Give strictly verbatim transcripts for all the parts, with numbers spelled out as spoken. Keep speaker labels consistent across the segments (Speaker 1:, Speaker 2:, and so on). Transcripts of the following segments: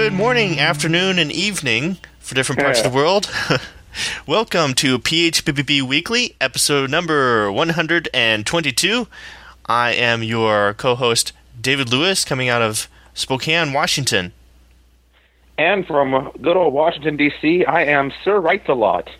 Speaker 1: Good morning, afternoon, and evening for different parts of the world. Welcome to P H P P B Weekly, episode number one hundred twenty-two. I am your co-host, David Lewis, coming out of Spokane, Washington.
Speaker 2: And from good old Washington, D C, I am Sir Writes-A-Lot.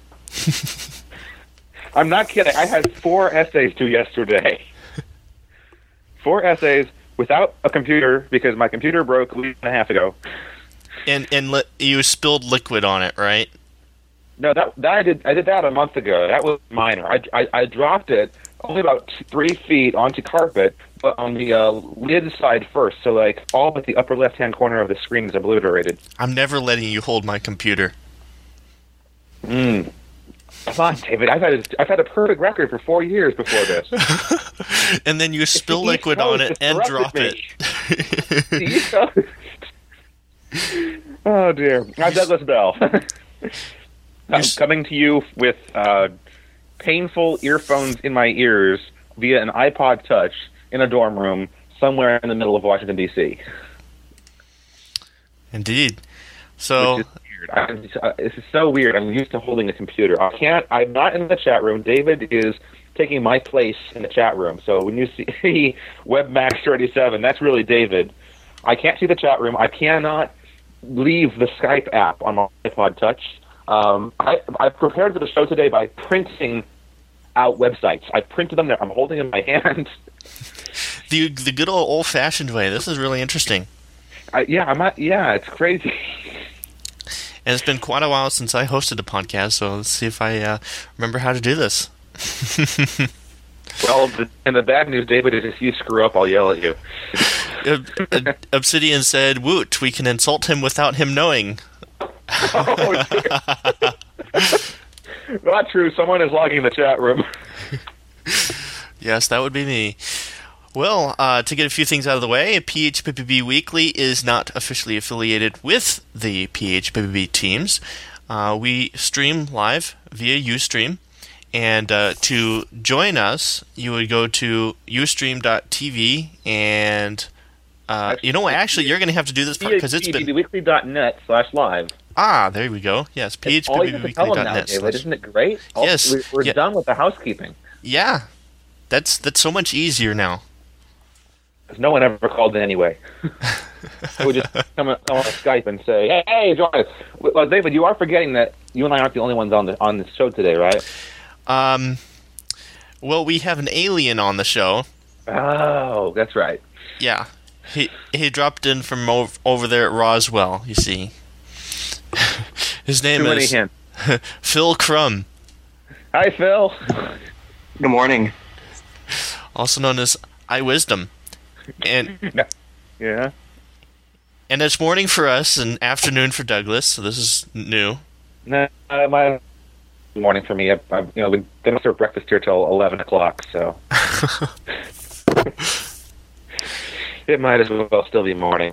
Speaker 2: I'm not kidding. I had four essays due yesterday. Four essays without a computer because my computer broke a week and a half ago.
Speaker 1: And and li- you spilled liquid on it, right?
Speaker 2: No, that, that I did. I did that a month ago. That was minor. I, I, I dropped it only about two, three feet onto carpet, but on the uh, lid side first. So like all but the upper left-hand corner of the screen is obliterated.
Speaker 1: I'm never letting you hold my computer.
Speaker 2: Hmm. Come on, David. I've had a, I've had a perfect record for four years before this.
Speaker 1: And then you spill liquid on it and drop
Speaker 2: me.
Speaker 1: it.
Speaker 2: Oh dear. I'm Douglas Bell. I'm coming to you with uh, painful earphones in my ears via an iPod Touch in a dorm room somewhere in the middle of Washington, D C.
Speaker 1: Indeed. So
Speaker 2: Which is weird. I'm, uh, this is so weird. I'm used to holding a computer. I can't. I'm not in the chat room. David is taking my place in the chat room. So when you see Webmax thirty-seven, that's really David. I can't see the chat room. I cannot leave the Skype app on my iPod Touch. Um, I, I prepared for the show today by printing out websites. I printed them there. I'm holding them in my hand.
Speaker 1: the the good old old-fashioned way. This is really interesting.
Speaker 2: I, yeah, I'm not, yeah, it's crazy.
Speaker 1: And it's been quite a while since I hosted a podcast, so let's see if I uh, remember how to do this.
Speaker 2: Well, the, and the bad news, David, is if you screw up, I'll yell at you.
Speaker 1: Obsidian said, "Woot, we can insult him without him knowing."
Speaker 2: Oh, dear. Not true. Someone is logging the chat room.
Speaker 1: Yes, that would be me. Well, uh, to get a few things out of the way, P H P P B Weekly is not officially affiliated with the P H P P B teams. Uh, we stream live via Ustream. And uh, to join us, you would go to ustream dot t v, and uh, you know what? Actually, you're going to have to do this part because it's been
Speaker 2: P H P B weekly dot net slash live.
Speaker 1: Ah, there we go. Yes, P H P B weekly dot net.
Speaker 2: David, isn't it great? All,
Speaker 1: yes,
Speaker 2: we're, we're
Speaker 1: yeah.
Speaker 2: done with the housekeeping.
Speaker 1: Yeah, that's that's so much easier now.
Speaker 2: No one ever called in anyway. I would just come on, come on Skype and say, "Hey, hey, join us." Well, David, you are forgetting that you and I aren't the only ones on the on the show today, right?
Speaker 1: Um, well, we have an alien on the show.
Speaker 2: Oh, that's right.
Speaker 1: Yeah, he he dropped in from over, over there at Roswell. You see, his name
Speaker 2: Too
Speaker 1: is Phil Crumb.
Speaker 2: Hi, Phil.
Speaker 3: Good morning.
Speaker 1: Also known as iWisdom, and
Speaker 2: yeah,
Speaker 1: and it's morning for us and afternoon for Douglas. So this is new.
Speaker 2: No, uh, my. Morning for me. I've, I've you know we didn't serve breakfast here till eleven o'clock, so it might as well still be morning.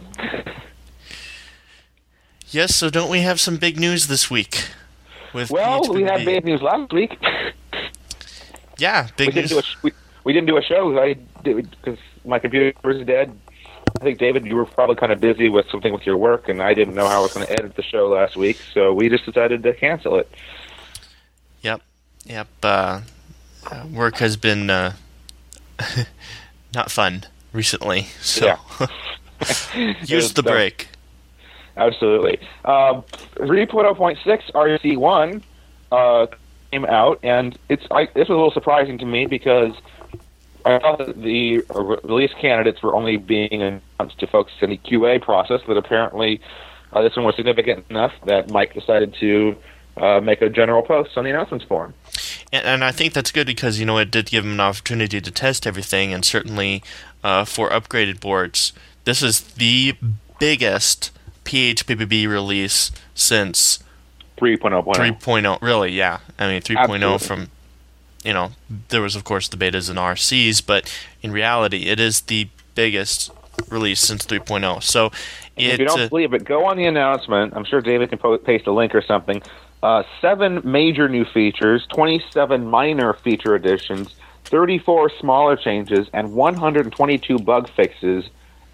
Speaker 1: Yes. So don't we have some big news this week? With
Speaker 2: well,
Speaker 1: P H P P B?
Speaker 2: we had big news last week.
Speaker 1: Yeah, big
Speaker 2: we
Speaker 1: news.
Speaker 2: Didn't do a, we, we didn't do a show. I did because my computer was dead. I think David, you were probably kind of busy with something with your work, and I didn't know how I was going to edit the show last week, so we just decided to cancel it.
Speaker 1: Yep, yep. Uh, work has been uh, not fun recently, so
Speaker 2: yeah.
Speaker 1: use the break.
Speaker 2: Absolutely. Um, three point oh point six R C one uh, came out, and it's I, this was a little surprising to me because I thought that the re- release candidates were only being announced to folks in the Q A process, but apparently uh, this one was significant enough that Mike decided to Uh, make a general post on the announcements form.
Speaker 1: And, and I think that's good because, you know, it did give them an opportunity to test everything, and certainly uh, for upgraded boards, this is the biggest P H P P B release since
Speaker 2: three point oh.
Speaker 1: three point oh, really, yeah. I mean, three point oh from, you know, there was, of course, the betas and R Cs, but in reality, it is the biggest release since three point oh. So, it,
Speaker 2: if you don't
Speaker 1: uh,
Speaker 2: believe it, go on the announcement. I'm sure David can po- paste a link or something. Uh, seven major new features, twenty-seven minor feature additions, thirty-four smaller changes, and one hundred twenty-two bug fixes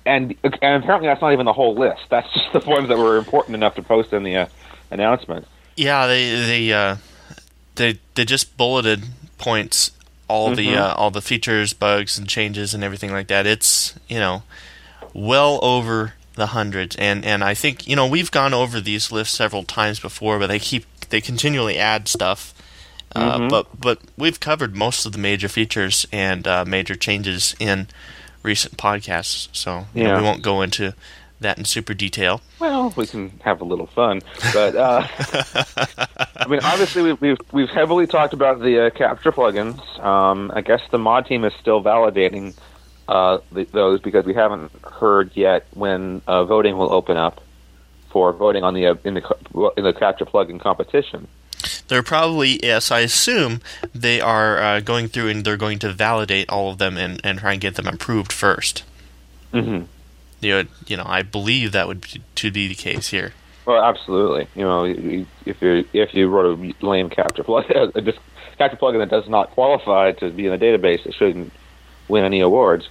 Speaker 2: and and apparently that's not even the whole list. That's just the ones that were important enough to post in the uh, announcement.
Speaker 1: Yeah, they they uh, they they just bulleted points all mm-hmm. the uh, all the features, bugs, and changes and everything like that. It's you know well over the hundreds, and and I think you know we've gone over these lists several times before, but they keep they continually add stuff. Uh, mm-hmm. But but we've covered most of the major features and uh, major changes in recent podcasts, so you
Speaker 2: yeah.
Speaker 1: know, we won't go into that in super detail.
Speaker 2: Well, we can have a little fun, but uh, I mean, obviously we've we've, we've heavily talked about the uh, capture plugins. Um, I guess the mod team is still validating uh, the, those because we haven't heard yet when uh, voting will open up for voting on the uh, in the in the capture plugin competition.
Speaker 1: They're probably, yes, I assume they are uh, going through and they're going to validate all of them and, and try and get them approved first.
Speaker 2: Mm-hmm.
Speaker 1: You know, you know, I believe that would be, to be the case here.
Speaker 2: Well, absolutely. You know, if you if you wrote a lame capture plugin, a capture plugin that does not qualify to be in the database, it shouldn't win any awards.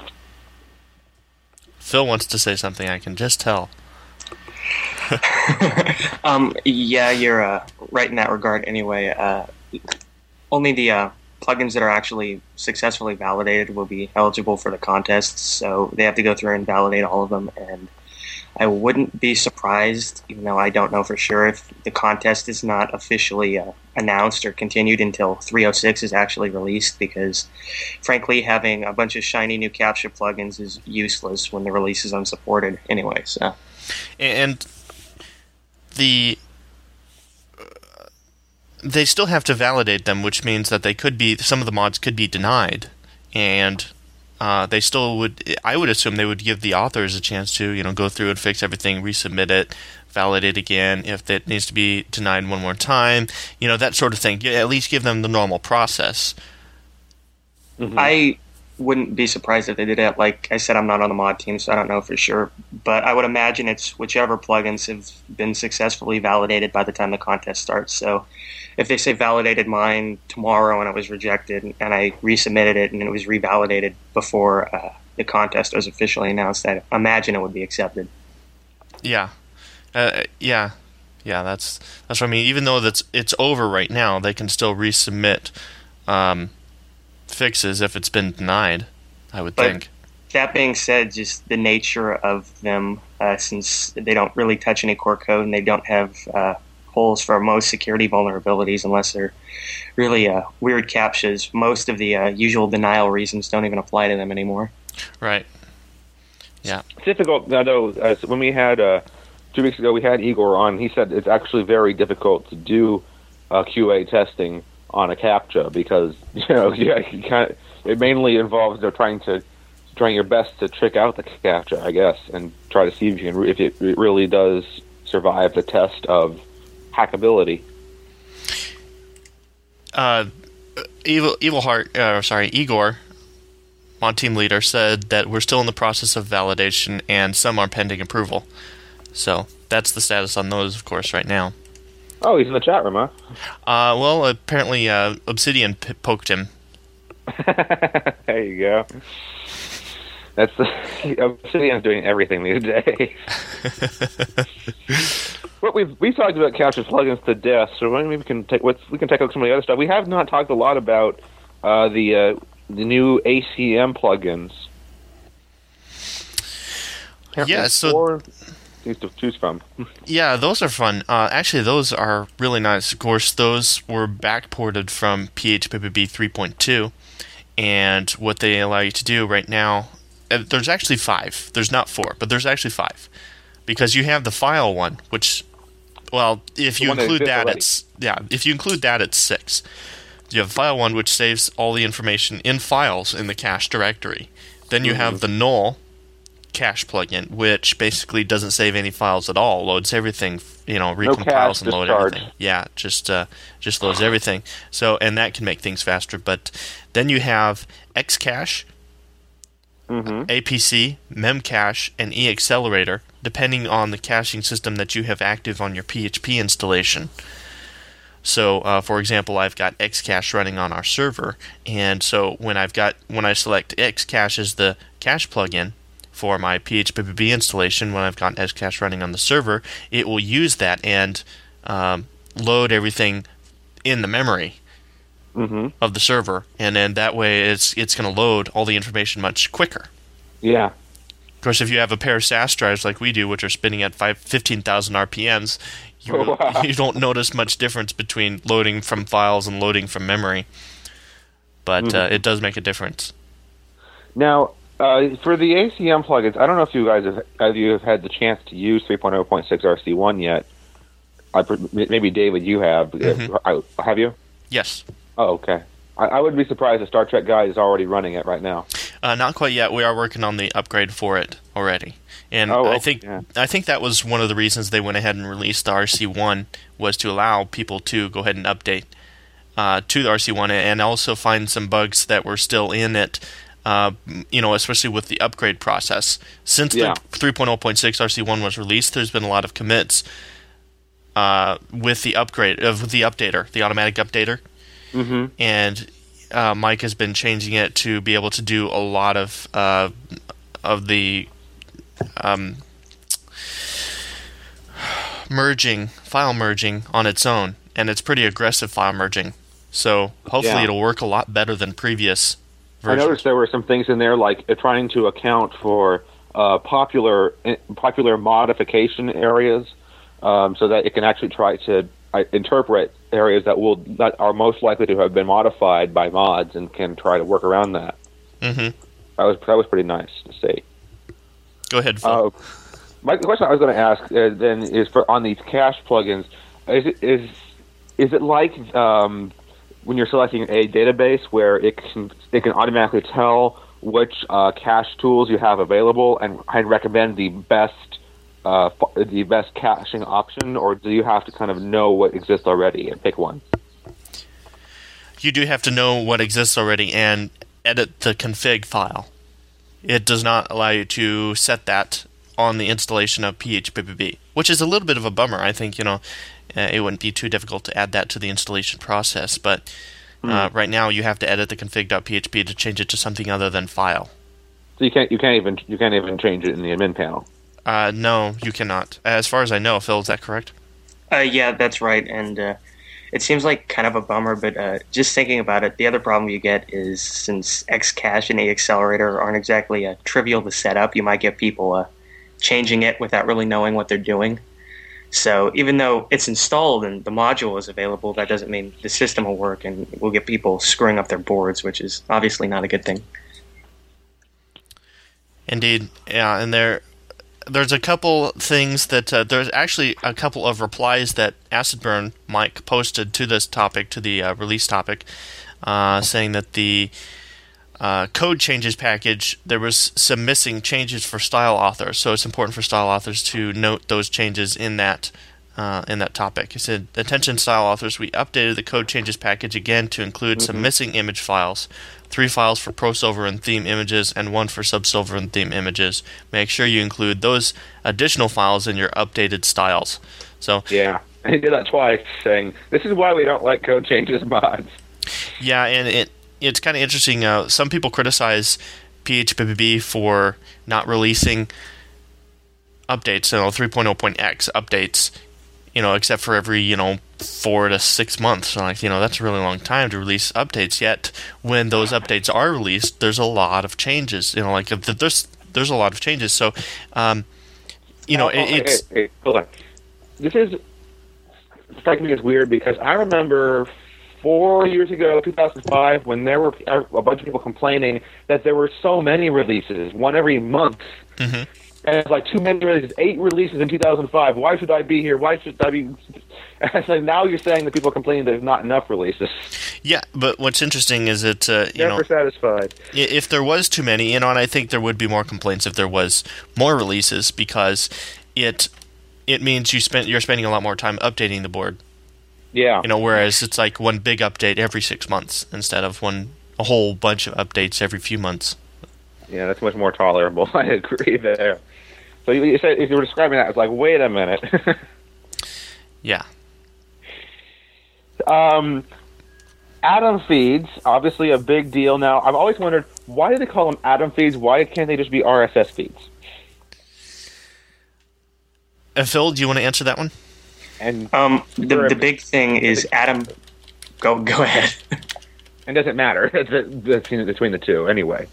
Speaker 1: Phil wants to say something. I can just tell.
Speaker 3: um, yeah, you're uh, right in that regard anyway. Uh, only the uh, plugins that are actually successfully validated will be eligible for the contests, so they have to go through and validate all of them. And I wouldn't be surprised, even though I don't know for sure, if the contest is not officially uh, announced or continued until three oh six is actually released, because frankly having a bunch of shiny new capture plugins is useless when the release is unsupported anyway. So.
Speaker 1: And the uh, they still have to validate them, which means that they could be some of the mods could be denied, and uh, they still would. I would assume they would give the authors a chance to you know go through and fix everything, resubmit it, validate again if it needs to be denied one more time, you know that sort of thing. At least give them the normal process.
Speaker 3: Mm-hmm. I wouldn't be surprised if they did it. Like I said, I'm not on the mod team, so I don't know for sure. But I would imagine it's whichever plugins have been successfully validated by the time the contest starts. So if they say validated mine tomorrow and it was rejected, and I resubmitted it and it was revalidated before uh, the contest was officially announced, I imagine it would be accepted.
Speaker 1: Yeah. Uh, yeah. Yeah, that's that's what I mean. Even though that's it's over right now, they can still resubmit um fixes if it's been denied, I would
Speaker 3: but
Speaker 1: think.
Speaker 3: That being said, just the nature of them, uh, since they don't really touch any core code and they don't have uh, holes for most security vulnerabilities unless they're really uh, weird captchas, most of the uh, usual denial reasons don't even apply to them anymore.
Speaker 1: Right. Yeah.
Speaker 2: It's difficult, though, as when we had, uh, two weeks ago, we had Igor on, he said it's actually very difficult to do uh, Q A testing on a captcha because you know yeah, you kind of, it mainly involves they're trying to trying your best to trick out the captcha, I guess, and try to see if you can, if it really does survive the test of hackability.
Speaker 1: Uh, Evil Evil Heart, uh, sorry, Igor, mod team leader, said that we're still in the process of validation and some are pending approval. So that's the status on those, of course, right now.
Speaker 2: Oh, he's in the chat room, huh?
Speaker 1: Uh, well, apparently uh, Obsidian p- poked him.
Speaker 2: There you go. That's the, Obsidian's doing everything these days. What we've we talked about capture plugins to death, so maybe we can take we can take a look at some of the other stuff. We have not talked a lot about uh, the uh, the new A C M plugins.
Speaker 1: Yeah, so.
Speaker 2: Four, to choose from.
Speaker 1: Yeah, those are fun. Uh, actually, those are really nice. Of course, those were backported from P H P P B three point two, and what they allow you to do right now, uh, there's actually five. There's not four, but there's actually five, because you have the file one, which, well, if you include that, already. it's yeah. If you include that, it's six. You have file one, which saves all the information in files in the cache directory. Then you mm-hmm. have the null cache plugin, which basically doesn't save any files at all. Loads everything, you know, recompiles no and load
Speaker 2: discharge.
Speaker 1: everything. Yeah, just uh, just loads everything. So, and that can make things faster. But then you have Xcache,
Speaker 2: mm-hmm.
Speaker 1: A P C, Memcache, and eAccelerator, depending on the caching system that you have active on your P H P installation. So, uh, for example, I've got Xcache running on our server, and so when I've got when I select Xcache as the cache plugin, for my P H P P B installation, when I've got Xcache running on the server, it will use that and um, load everything in the memory
Speaker 2: Mm-hmm.
Speaker 1: of the server, and then that way it's it's going to load all the information much quicker.
Speaker 2: Yeah.
Speaker 1: Of course, if you have a pair of S A S drives like we do, which are spinning at five, fifteen thousand R P Ms, you,
Speaker 2: Oh, wow.
Speaker 1: you don't notice much difference between loading from files and loading from memory. But
Speaker 2: Mm-hmm.
Speaker 1: uh, it does make a difference.
Speaker 2: Now, uh, for the A C M plugins, I don't know if you guys have, have you have had the chance to use three point oh point six R C one yet. I, pre- maybe David, you have.
Speaker 1: Mhm.
Speaker 2: I, have you?
Speaker 1: Yes.
Speaker 2: Oh, okay. I, I would be surprised if Star Trek Guide is already running it right now.
Speaker 1: Uh, not quite yet. We are working on the upgrade for it already, and
Speaker 2: Oh,
Speaker 1: I
Speaker 2: okay,
Speaker 1: think
Speaker 2: yeah.
Speaker 1: I think that was one of the reasons they went ahead and released the R C one, was to allow people to go ahead and update uh, to the R C one and also find some bugs that were still in it. Uh, you know, especially with the upgrade process. Since
Speaker 2: Yeah.
Speaker 1: the three point oh point six R C one was released, there's been a lot of commits uh, with the upgrade of uh, the updater, the automatic updater.
Speaker 2: Mm-hmm.
Speaker 1: And uh, Mike has been changing it to be able to do a lot of uh, of the um, merging, file merging on its own, and it's pretty aggressive file merging. So hopefully
Speaker 2: Yeah.
Speaker 1: it'll work a lot better than previous
Speaker 2: I
Speaker 1: versions.
Speaker 2: noticed there were some things in there like uh, trying to account for uh, popular uh, popular modification areas, um, so that it can actually try to uh, interpret areas that will that are most likely to have been modified by mods and can try to work around that.
Speaker 1: Mm-hmm.
Speaker 2: That was that was pretty nice to see.
Speaker 1: Go ahead, Phil.
Speaker 2: Uh, my the question I was going to ask uh, then is for on these cache plugins, is it is is it like um, when you're selecting a database where it can it can automatically tell which uh, cache tools you have available and, and recommend the best uh, f- the best caching option, or do you have to kind of know what exists already and pick one?
Speaker 1: You do have to know what exists already and edit the config file. It does not allow you to set that on the installation of P H P P B, which is a little bit of a bummer. I think, you know, uh, it wouldn't be too difficult to add that to the installation process, but uh, right now you have to edit the config.php to change it to something other than file.
Speaker 2: So you can't you can't even you can't even change it in the admin panel.
Speaker 1: Uh, no, you cannot. As far as I know, Phil, is that correct?
Speaker 3: Uh, yeah, that's right, and uh, it seems like kind of a bummer, but uh, just thinking about it, the other problem you get is since Xcache and Accelerator aren't exactly uh, trivial to set up, you might get people uh, changing it without really knowing what they're doing. So even though it's installed and the module is available, that doesn't mean the system will work, and we'll get people screwing up their boards, which is obviously not a good thing.
Speaker 1: Indeed, yeah, and there, there's a couple things that uh, there's actually a couple of replies that Acidburn Mike posted to this topic, to the uh, release topic, uh, saying that the uh, code changes package, there was some missing changes for style authors, so it's important for style authors to note those changes in that uh, in that topic. He said, "Attention style authors, we updated the code changes package again to include
Speaker 2: Mm-hmm.
Speaker 1: some missing image files. Three files for ProSilver and theme images, and one for Subsilver and theme images. Make sure you include those additional files in your updated styles." So,
Speaker 2: Yeah, he did that twice, saying this is why we don't like code changes mods.
Speaker 1: yeah, and it it's kind of interesting. Uh, some people criticize P H P P B for not releasing updates, you know, three point oh point x updates, you know, except for every, you know, four to six months. So, like, you know, that's a really long time to release updates. Yet, when those updates are released, there's a lot of changes. You know, like there's there's a lot of changes. So, um, you know,
Speaker 2: Oh,
Speaker 1: it,
Speaker 2: oh, hey,
Speaker 1: it's
Speaker 2: hey, hey, hold on. This is striking me as weird because I remember four years ago, two thousand five, when there were a bunch of people complaining that there were so many releases, one every month.
Speaker 1: Mhm.
Speaker 2: And it's like too many releases, eight releases in two thousand five. Why should I be here? Why should I be? And it's like now you're saying that people are complaining there's not enough releases.
Speaker 1: yeah. But what's interesting is that uh, you know,
Speaker 2: Never satisfied.
Speaker 1: I- if there was too many, you know, and I think there would be more complaints if there was more releases, because it it means you spent you're spending a lot more time updating the board.
Speaker 2: Yeah.
Speaker 1: You know, whereas it's like one big update every six months instead of one a whole bunch of updates every few months.
Speaker 2: Yeah, that's much more tolerable. I agree there. So you, you said if you were describing that, it's like, wait a minute.
Speaker 1: Yeah.
Speaker 2: um, Atom feeds, obviously a big deal now. I've always wondered, why do they call them Atom feeds? Why can't they just be R S S feeds?
Speaker 1: Uh, Phil, do you want to answer that one?
Speaker 2: And
Speaker 3: Um, the the big thing is Atom. Go go ahead.
Speaker 2: It doesn't matter. It's between between the two, anyway.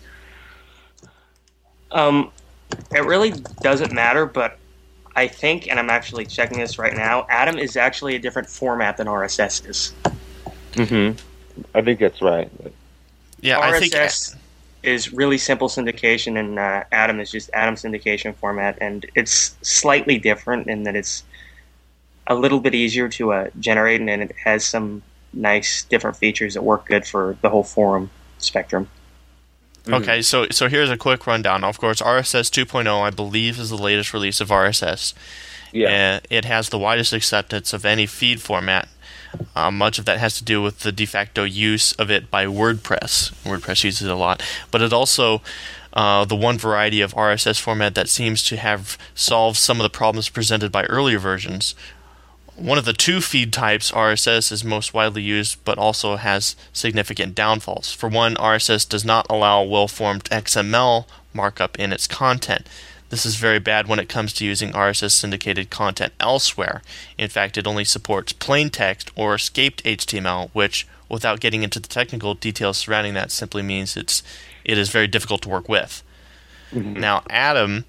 Speaker 3: Um, it really doesn't matter, but I think, and I'm actually checking this right now, Atom is actually a different format than R S S is.
Speaker 2: Mm-hmm. I think that's right.
Speaker 1: Yeah,
Speaker 3: R S S
Speaker 1: I think
Speaker 3: is really simple syndication, and uh, Atom is just Atom syndication format, and it's slightly different in that it's a little bit easier to uh, generate, and it has some nice different features that work good for the whole forum spectrum.
Speaker 1: Okay, so so here's a quick rundown. Of course, R S S two point oh, I believe, is the latest release of R S S.
Speaker 2: Yeah.
Speaker 1: Uh, it has the widest acceptance of any feed format. Uh, much of that has to do with the de facto use of it by WordPress. WordPress uses it a lot. But it also, uh, the one variety of R S S format that seems to have solved some of the problems presented by earlier versions. One of the two feed types, R S S, is most widely used, but also has significant downfalls. For one, R S S does not allow well-formed X M L markup in its content. This is very bad when it comes to using R S S syndicated content elsewhere. In fact, it only supports plain text or escaped H T M L, which, without getting into the technical details surrounding that, simply means it's it is very difficult to work with. Mm-hmm. Now, Atom.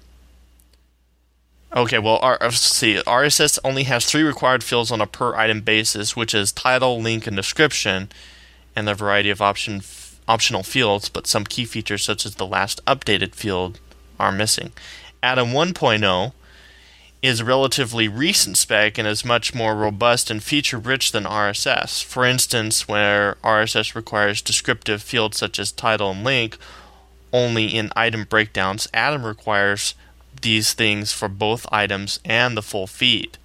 Speaker 1: Okay, well, R- let's see. R S S only has three required fields on a per-item basis, which is title, link, and description, and a variety of option f- optional fields, but some key features such as the last updated field are missing. Atom one point oh is a relatively recent spec and is much more robust and feature-rich than R S S. For instance, where R S S requires descriptive fields such as title and link only in item breakdowns, Atom requires these things for both items and the full feed.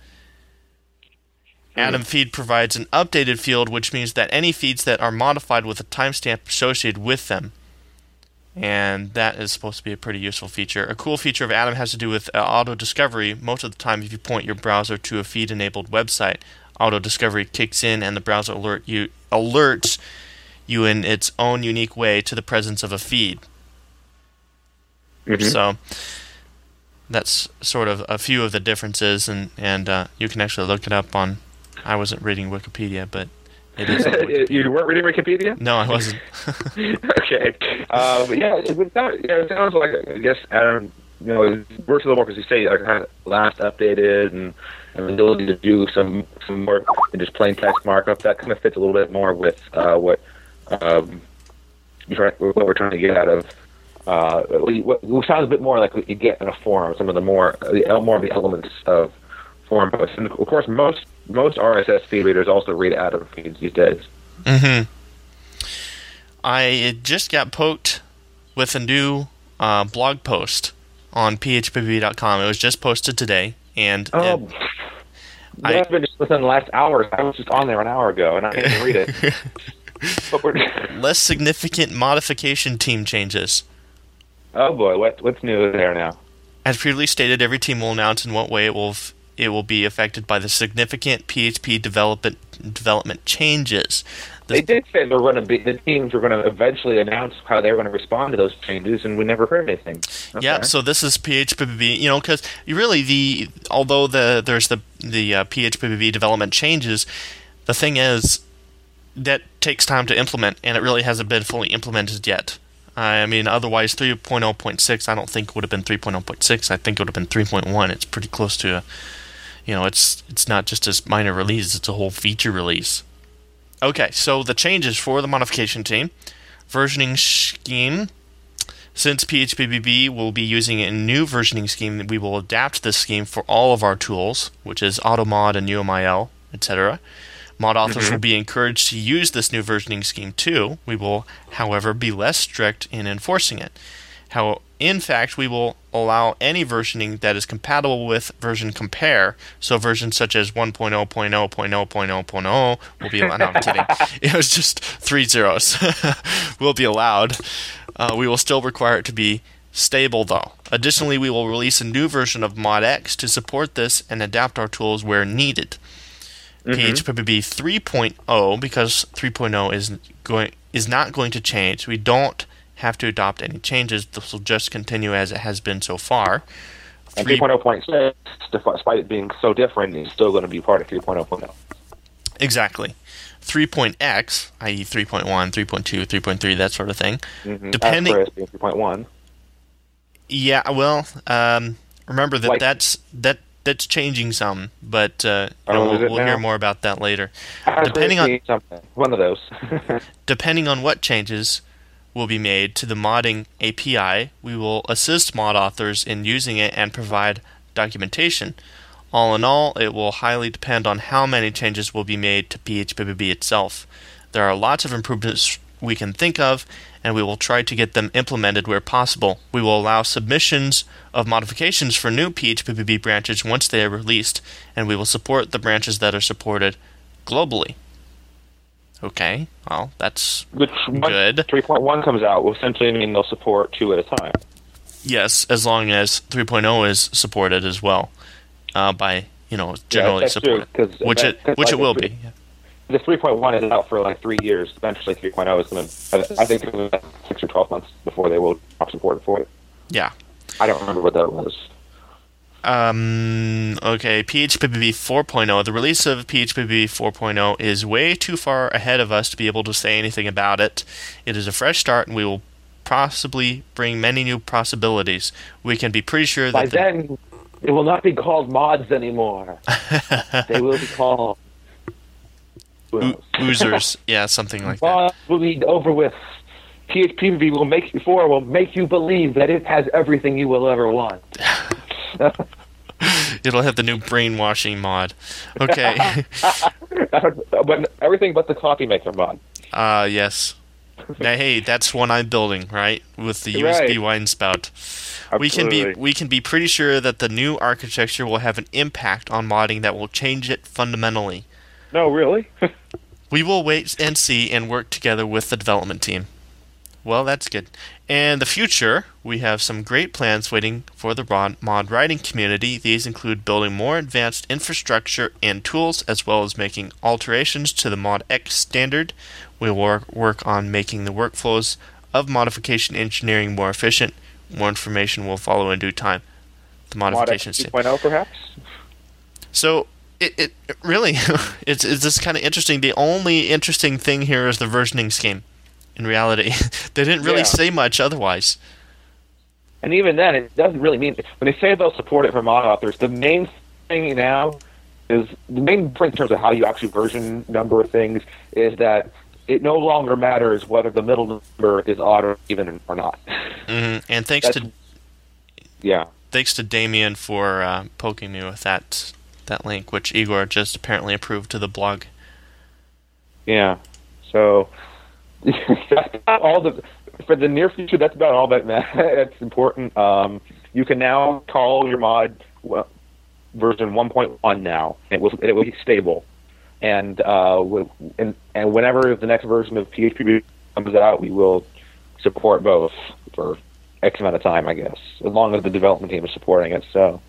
Speaker 1: Mm. Atom feed provides an updated field, which means that any feeds that are modified with a timestamp associated with them. And that is supposed to be a pretty useful feature. A cool feature of Atom has to do with uh, auto-discovery. Most of the time, if you point your browser to a feed-enabled website, auto-discovery kicks in and the browser alert you alerts you in its own unique way to the presence of a feed. Mm-hmm. So that's sort of a few of the differences, and, and uh, you can actually look it up on... I wasn't reading Wikipedia, but... It is
Speaker 2: you weren't reading Wikipedia?
Speaker 1: No, I wasn't.
Speaker 2: Okay. Uh, but yeah, it, it, sounds, yeah, it sounds like, I guess, Adam, you know, it works a little more because you say like kind of last updated and, and the ability to do some, some more than just plain text markup. That kind of fits a little bit more with uh, what um, what we're trying to get out of. Uh, what, what sounds a bit more like what you get in a forum, some of the more, the, more of the elements of forum posts. And of course, most most R S S feed readers also read Atom feeds these days.
Speaker 1: Mm-hmm. I just got poked with a new uh, blog post on P H P B B dot com. It was just posted today, and
Speaker 2: oh,
Speaker 1: it,
Speaker 2: I, I've been just within the last hour. I was just on there an hour ago, and I didn't read it. But we're
Speaker 1: less significant modification team changes.
Speaker 2: Oh boy, what what's new there now?
Speaker 1: As previously stated, every team will announce in what way it will f- it will be affected by the significant P H P development development changes. This
Speaker 2: they did say they're going to be the teams were going to eventually announce how they were going to respond to those changes, and we never heard anything. Okay.
Speaker 1: Yeah, so this is P H P B B. You know, because really the although the there's the the uh, P H P B B development changes, the thing is that takes time to implement, and it really hasn't been fully implemented yet. I mean, otherwise three point oh point six I don't think would have been three point oh point six. I think it would have been three point one. It's pretty close to, you know, it's it's not just a minor release, it's a whole feature release. Okay, so the changes for the modification team. Versioning scheme. Since P H P B B will be using a new versioning scheme, we will adapt this scheme for all of our tools, which is AutoMod and U M I L, et cetera. Mod authors mm-hmm. will be encouraged to use this new versioning scheme too. We will, however, be less strict in enforcing it. How, in fact, we will allow any versioning that is compatible with version compare. So versions such as one point oh point oh point oh point oh point oh will be allowed. No, I'm kidding. It was just three zeros. Will be allowed. Uh, we will still require it to be stable, though. Additionally, we will release a new version of ModX to support this and adapt our tools where needed. mm-hmm. P H P B B three point oh, because three point oh is going is not going to change. We don't have to adopt any changes. This will just continue as it has been so far.
Speaker 2: And three point oh point six, despite it being so different, is still going to be part of three point oh point oh.
Speaker 1: Exactly. three point x, that is three point one, three point two, three point three, that sort of thing.
Speaker 2: Mm-hmm.
Speaker 1: Depending,
Speaker 2: As for three point one.
Speaker 1: Yeah, well, um, remember that
Speaker 2: like,
Speaker 1: that's that that's changing some, but uh, you
Speaker 2: oh,
Speaker 1: know, we'll, we'll
Speaker 2: now?
Speaker 1: hear more about that later.
Speaker 2: As
Speaker 1: depending on
Speaker 2: something. One of those.
Speaker 1: depending on what changes will be made to the modding A P I, we will assist mod authors in using it and provide documentation. All in all, it will highly depend on how many changes will be made to P H P B B itself. There are lots of improvements we can think of, and we will try to get them implemented where possible. We will allow submissions of modifications for new P H P B B branches once they are released, and we will support the branches that are supported globally. Okay, well, that's
Speaker 2: Which
Speaker 1: good.
Speaker 2: three point one comes out will essentially mean they'll support two at a time.
Speaker 1: Yes, as long as three point oh is supported as well, uh, by, you know, generally
Speaker 2: yeah, that's
Speaker 1: supported,
Speaker 2: true,
Speaker 1: which it which
Speaker 2: like
Speaker 1: it will
Speaker 2: three,
Speaker 1: be.
Speaker 2: The three point one is out for like three years. Eventually, three point oh is going to. I think it's going to be six or twelve months before they will stop support for it.
Speaker 1: Yeah.
Speaker 2: I don't remember what that was.
Speaker 1: Um. Okay. P H P B B four point oh. The release of P H P B B four point oh is way too far ahead of us to be able to say anything about it. It is a fresh start, and we will possibly bring many new possibilities. We can be pretty sure that
Speaker 2: by
Speaker 1: the
Speaker 2: then it will not be called mods anymore. They will be called
Speaker 1: o- oozers. Yeah, something like that.
Speaker 2: mods will be over with. P H P B B will make you four will make you believe that it has everything you will ever want.
Speaker 1: It'll have the new brainwashing mod. Okay.
Speaker 2: But everything but the coffee maker mod.
Speaker 1: Ah, uh, yes. Now, hey, that's one I'm building, right? With the U S B
Speaker 2: Right.
Speaker 1: wine spout.
Speaker 2: Absolutely.
Speaker 1: We can be we can be pretty sure that the new architecture will have an impact on modding that will change it fundamentally.
Speaker 2: No, really?
Speaker 1: We will wait and see and work together with the development team. Well, that's good. And the future, we have some great plans waiting for the mod, mod writing community. These include building more advanced infrastructure and tools, as well as making alterations to the Mod X standard. We will work, work on making the workflows of modification engineering more efficient. More information will follow in due time. The modification
Speaker 2: Mod X two point oh, perhaps?
Speaker 1: So, it, it really, it's, it's just kind of interesting. The only interesting thing here is the versioning scheme. In reality, they didn't really
Speaker 2: Yeah.
Speaker 1: say much otherwise.
Speaker 2: And even then, it doesn't really mean... When they say they'll support it for mod authors, the main thing now is... The main difference in terms of how you actually version number things is that it no longer matters whether the middle number is odd or even or not.
Speaker 1: Mm-hmm. And thanks
Speaker 2: That's,
Speaker 1: to
Speaker 2: yeah,
Speaker 1: thanks to Damien for uh, poking me with that that link, which Igor just apparently approved to the blog.
Speaker 2: yeah. So that's about all the for the near future. That's about all that that's important. Um, you can now call your mod well, version one point one now. It will it will be stable. And, uh, and and whenever the next version of P H P B comes out, we will support both for X amount of time, I guess, as long as the development team is supporting it. So,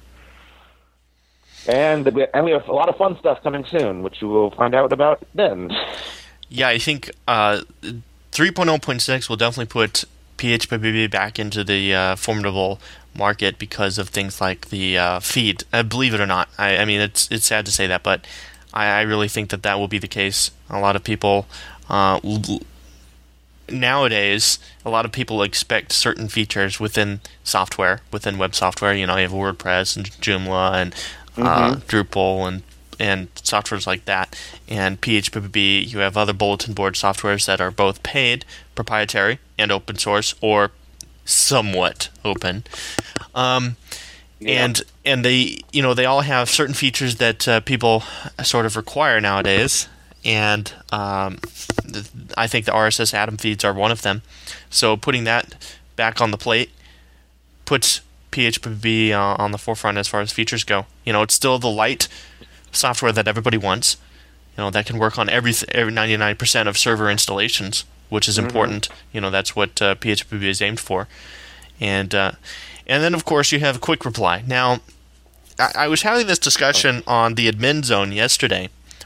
Speaker 2: and we, and we have a lot of fun stuff coming soon, which you will find out about then.
Speaker 1: Yeah, I think uh, three point oh point six will definitely put P H P B B back into the uh, formidable market because of things like the uh, feed. Uh, believe it or not, I, I mean it's it's sad to say that, but I, I really think that that will be the case. A lot of people uh, l- nowadays, a lot of people expect certain features within software, within web software. You know, you have WordPress and Joomla and uh,
Speaker 2: Mm-hmm.
Speaker 1: Drupal and and softwares like that. And P H P B B, you have other bulletin board softwares that are both paid, proprietary, and open source, or somewhat open. Um,
Speaker 2: Yeah.
Speaker 1: And and they you know they all have certain features that uh, people sort of require nowadays, and um, th- I think the R S S Atom feeds are one of them. So putting that back on the plate puts P H P B B uh, on the forefront as far as features go. You know, it's still the light software that everybody wants. You know, that can work on every every ninety-nine percent of server installations, which is
Speaker 2: Mm-hmm.
Speaker 1: important. You know, that's what uh, P H P B B is aimed for, and. Uh, And then, of course, you have Quick Reply. Now, I, I was having this discussion on the admin zone yesterday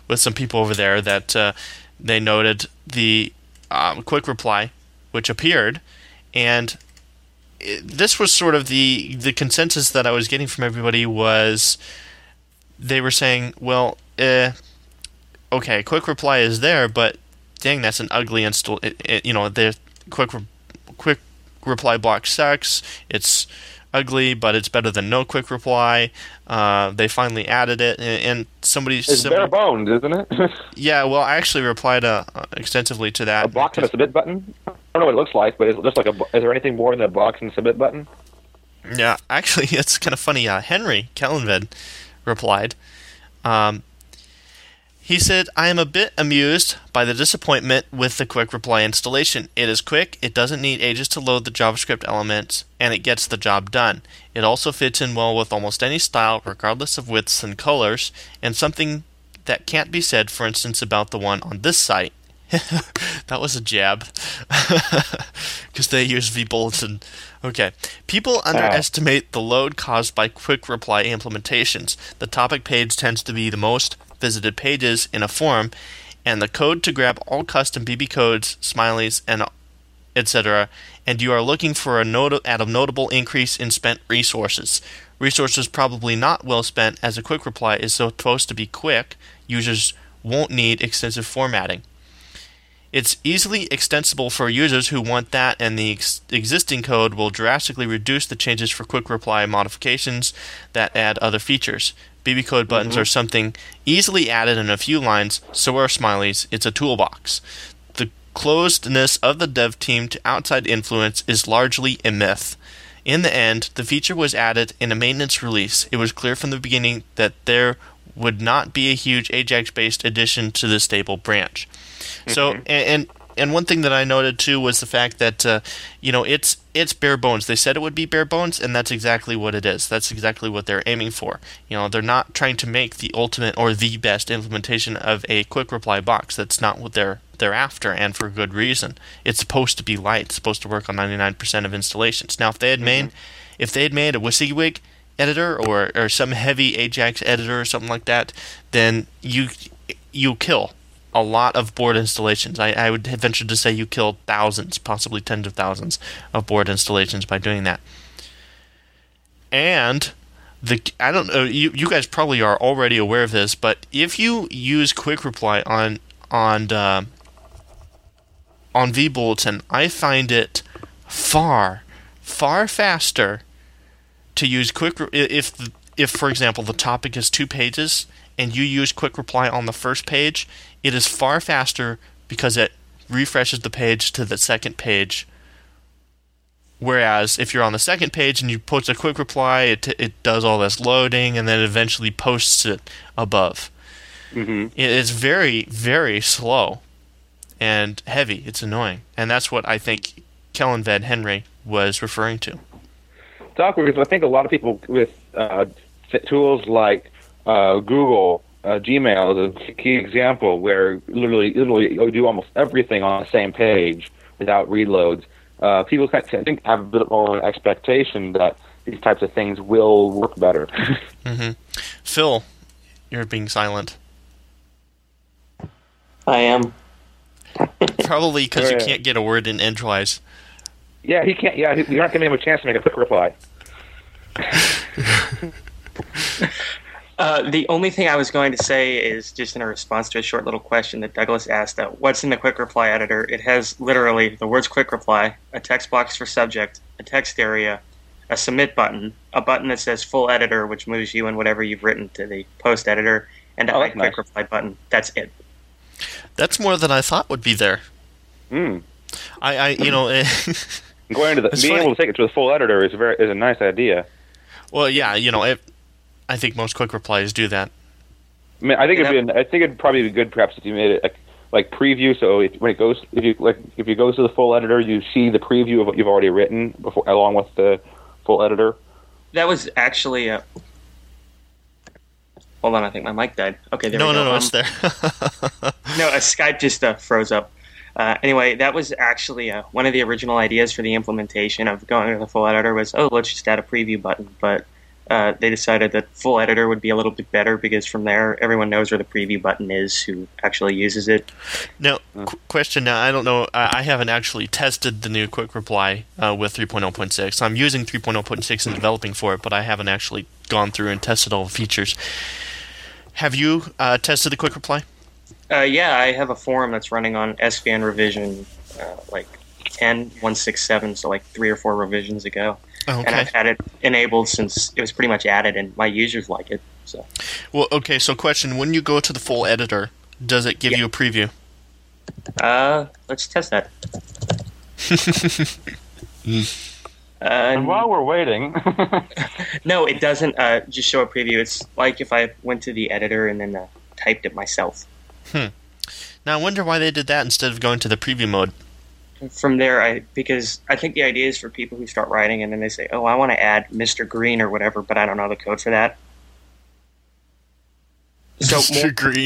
Speaker 1: with some people over there that uh, they noted the um, quick reply, which appeared, and it, this was sort of the the consensus that I was getting from everybody was they were saying, well, uh, okay, quick reply is there, but dang, that's an ugly install. It, it, you know, the quick re- quick reply block sucks. It's ugly, but it's better than no quick reply. Uh, they finally added it, and, and somebody...
Speaker 2: It's
Speaker 1: somebody,
Speaker 2: bare bones, isn't it?
Speaker 1: yeah, well, I actually replied uh, extensively to that.
Speaker 2: A box and a submit button? I don't know what it looks like, but it looks like a... Is there anything more than a box and submit button?
Speaker 1: Yeah, actually, it's kind of funny. Uh, Henry Kellenved replied. Um, he said, I am a bit amused by the disappointment with the quick reply installation. It is quick, it doesn't need ages to load the JavaScript elements, and it gets the job done. It also fits in well with almost any style, regardless of widths and colors, and something that can't be said, for instance, about the one on this site. That was a jab. Because they use vBulletin. Okay. People underestimate the load caused by quick reply implementations. The topic page tends to be the most visited pages in a forum, and the code to grab all custom B B codes, smileys, and et cetera, and you are looking for a not- at a notable increase in spent resources. Resources probably not well spent, as a quick reply is supposed to be quick. Users won't need extensive formatting. It's easily extensible for users who want that, and the ex- existing code will drastically reduce the changes for quick reply modifications that add other features. B B code buttons mm-hmm. are something easily added in a few lines, so are smileys. It's a toolbox. The closedness of the dev team to outside influence is largely a myth. In the end, the feature was added in a maintenance release. It was clear from the beginning that there would not be a huge Ajax-based addition to the stable branch. Mm-hmm. So, and, and and one thing that I noted too was the fact that uh, you know it's it's bare bones. They said it would be bare bones, and that's exactly what it is. That's exactly what they're aiming for. You know, they're not trying to make the ultimate or the best implementation of a quick reply box. That's not what they're they're after, and for good reason. It's supposed to be light. It's supposed to work on ninety-nine percent of installations. Now, if they had made mm-hmm. if they had made a WYSIWYG editor or or some heavy Ajax editor or something like that, then you you kill a lot of board installations. I, I would venture to say you killed thousands, possibly tens of thousands of board installations by doing that. And the I don't know, you you guys probably are already aware of this, but if you use quick reply on on uh, on vBulletin, I find it far far faster to use quick re- if if for example the topic is two pages and you use quick reply on the first page, it is far faster because it refreshes the page to the second page. Whereas if you're on the second page and you post a quick reply, it it does all this loading and then eventually posts it above. Mm-hmm. It is very, very slow and heavy. It's annoying. And that's what I think Kellenved Henry was referring to.
Speaker 2: It's awkward because I think a lot of people with uh, tools like Uh, Google, uh, Gmail is a key example where literally, literally you do almost everything on the same page without reloads. Uh, people kind of, I think have a bit more expectation that these types of things will work better.
Speaker 1: mm-hmm. Phil, you're being silent.
Speaker 3: I am.
Speaker 1: Probably because
Speaker 2: yeah.
Speaker 1: you can't get a word in edgewise.
Speaker 2: Yeah, he can't. Yeah, you're not giving him a chance to make a quick reply.
Speaker 3: Uh, the only thing I was going to say is just in a response to a short little question that Douglas asked, uh, what's in the quick reply editor? It has literally the words quick reply, a text box for subject, a text area, a submit button, a button that says full editor, which moves you and whatever you've written to the post editor, and a
Speaker 2: oh,
Speaker 3: quick
Speaker 2: nice.
Speaker 3: reply button. That's it.
Speaker 1: That's more than I thought would be there.
Speaker 2: Mm.
Speaker 1: I, I, you know...
Speaker 2: Going to the, being funny. able to take it to the full editor is a very is a nice idea.
Speaker 1: Well, yeah, you know, it, I think most quick replies do that.
Speaker 2: I mean, I think it'd be. An, I think it'd probably be good, perhaps, if you made it like, like preview. So if, when it goes, if you like, if you go to the full editor, you see the preview of what you've already written before, along with the full editor.
Speaker 3: That was actually a. Hold on, I think my mic died. Okay, there
Speaker 1: no,
Speaker 3: we go.
Speaker 1: No, no, no,
Speaker 3: um,
Speaker 1: it's there.
Speaker 3: no, uh, Skype just uh, froze up. Uh, anyway, that was actually uh, one of the original ideas for the implementation of going to the full editor was, oh, let's just add a preview button. But uh, they decided that full editor would be a little bit better because from there everyone knows where the preview button is who actually uses it.
Speaker 1: Now, qu- question. Now, I don't know. I, I haven't actually tested the new Quick Reply uh, with three point oh point six. I'm using three point oh point six and developing for it, but I haven't actually gone through and tested all the features. Have you uh, tested the Quick Reply?
Speaker 3: Uh, yeah, I have a forum that's running on S V N revision uh, like ten point one sixty-seven, so like three or four revisions ago.
Speaker 1: Okay.
Speaker 3: And I've had it enabled since it was pretty much added, and my users like it. So.
Speaker 1: Well, okay, so question. When you go to the full editor, does it give
Speaker 3: Yeah.
Speaker 1: you a preview?
Speaker 3: Uh, let's test that. uh,
Speaker 2: And while we're waiting,
Speaker 3: no, it doesn't uh, just show a preview. It's like if I went to the editor and then uh, typed it myself.
Speaker 1: Now, I wonder why they did that instead of going to the preview mode.
Speaker 3: From there, I because I think the idea is for people who start writing and then they say, "Oh, I want to add Mister Green or whatever," but I don't know the code for that. So
Speaker 1: Mister
Speaker 3: more,
Speaker 1: Green.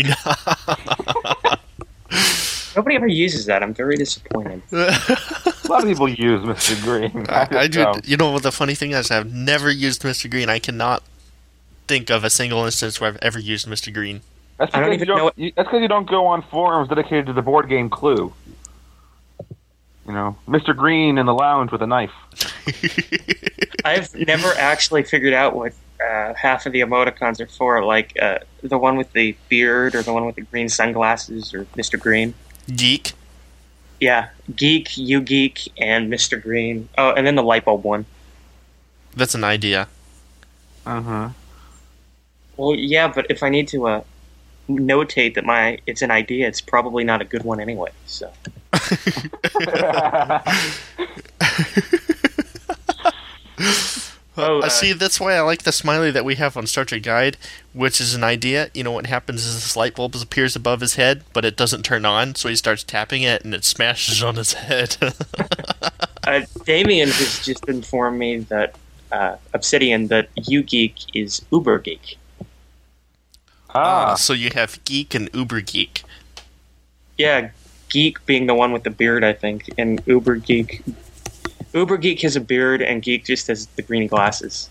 Speaker 3: nobody ever uses that. I'm very disappointed.
Speaker 2: a lot of people use Mister Green.
Speaker 1: I, I do.
Speaker 2: Um,
Speaker 1: You know what the funny thing is? I've never used Mister Green. I cannot think of a single instance where I've ever used Mister Green.
Speaker 2: That's
Speaker 3: I don't
Speaker 2: because
Speaker 3: even
Speaker 2: you
Speaker 3: know
Speaker 2: don't.
Speaker 3: what-
Speaker 2: You, that's because you don't go on forums dedicated to the board game Clue. You know, Mister Green in the lounge with a knife.
Speaker 3: I've never actually figured out what uh, half of the emoticons are for, like uh, the one with the beard or the one with the green sunglasses or Mister Green.
Speaker 1: Geek.
Speaker 3: Yeah, Geek, You Geek, and Mister Green. Oh, and then the light bulb one.
Speaker 1: That's an idea.
Speaker 2: Uh huh.
Speaker 3: Well, yeah, but if I need to uh, notate that my it's an idea, it's probably not a good one anyway. So. Oh,
Speaker 1: I
Speaker 3: uh,
Speaker 1: see. That's why I like the smiley that we have on Star Trek Guide, which is an idea. You know what happens is this light bulb appears above his head, but it doesn't turn on, so he starts tapping it, and it smashes on his head.
Speaker 3: uh, Damien has just informed me that uh, Obsidian that You Geek is Uber Geek.
Speaker 1: Ah,
Speaker 2: Ah,
Speaker 1: so you have geek and uber geek.
Speaker 3: Yeah, Geek being the one with the beard, I think, and Uber Geek. Uber Geek has a beard, and Geek just has the green glasses.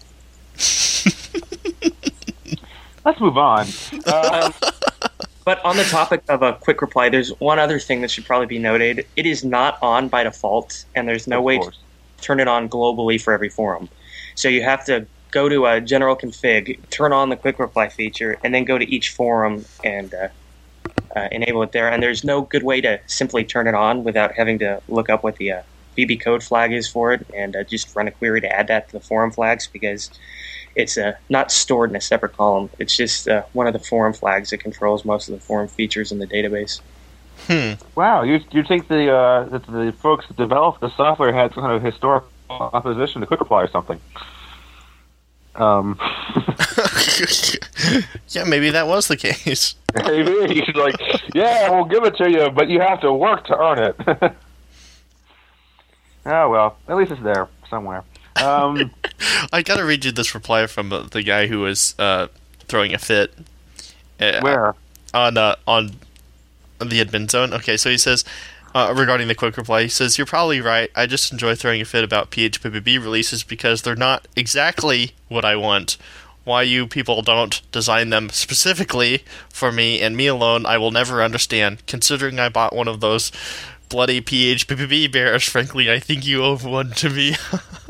Speaker 2: let's move on. Uh,
Speaker 3: But on the topic of a quick reply, there's one other thing that should probably be noted. It is not on by default, and there's no
Speaker 2: Of
Speaker 3: way to
Speaker 2: course.
Speaker 3: turn it on globally for every forum. So you have to go to a general config, turn on the quick reply feature, and then go to each forum and uh, uh, enable it there. And there's no good way to simply turn it on without having to look up what the uh, B B code flag is for it and uh, just run a query to add that to the forum flags because it's uh, not stored in a separate column. It's just uh, one of the forum flags that controls most of the forum features in the database.
Speaker 1: Hmm.
Speaker 2: wow, you you think the uh, that the folks that developed the software had some kind of historical opposition to Quick Reply or something? Um,
Speaker 1: Yeah, maybe that was the case.
Speaker 2: maybe he's like, yeah, we'll give it to you, but you have to work to earn it. Oh well, at least it's there somewhere. Um,
Speaker 1: I gotta read you this reply from uh, the guy who was uh, throwing a fit. Uh,
Speaker 2: where?
Speaker 1: on uh, on the admin zone. Okay, so he says uh, regarding the quick reply, he says, "You're probably right. I just enjoy throwing a fit about P H P B B releases because they're not exactly what I want. Why you people don't design them specifically for me and me alone, I will never understand. Considering I bought one of those bloody P H P B B bears, frankly, I think you owe one to me."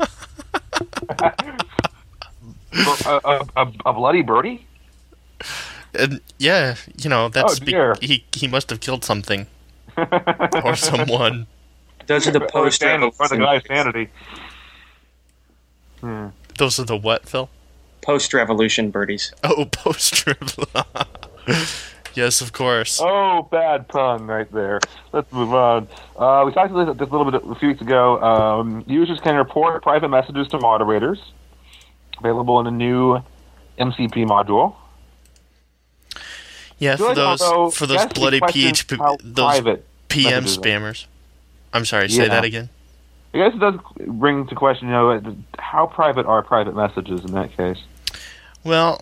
Speaker 2: a, a, a, a bloody birdie?
Speaker 1: And yeah, you know, that's
Speaker 2: Oh, dear.
Speaker 1: be- he he must have killed something or someone.
Speaker 3: Those are the
Speaker 2: Or
Speaker 3: post
Speaker 2: the or the guy's sanity. Hmm.
Speaker 1: Those are the what, Phil?
Speaker 3: post revolution birdies.
Speaker 1: Oh, post trip. Yes, of course.
Speaker 2: Oh, bad pun right there. Let's move on. Uh, we talked about this a little bit a few weeks ago. Um, users can report private messages to moderators. Available in a new M C P module.
Speaker 1: Yeah, for
Speaker 2: Good,
Speaker 1: those
Speaker 2: although
Speaker 1: for
Speaker 2: you
Speaker 1: those
Speaker 2: asked me
Speaker 1: bloody
Speaker 2: questions
Speaker 1: P H P,
Speaker 2: how
Speaker 1: those
Speaker 2: private
Speaker 1: P M
Speaker 2: messages are.
Speaker 1: spammers. I'm sorry, say
Speaker 2: Yeah.
Speaker 1: that again.
Speaker 2: I guess it does bring to question, you know, how private are private messages in that case?
Speaker 1: Well,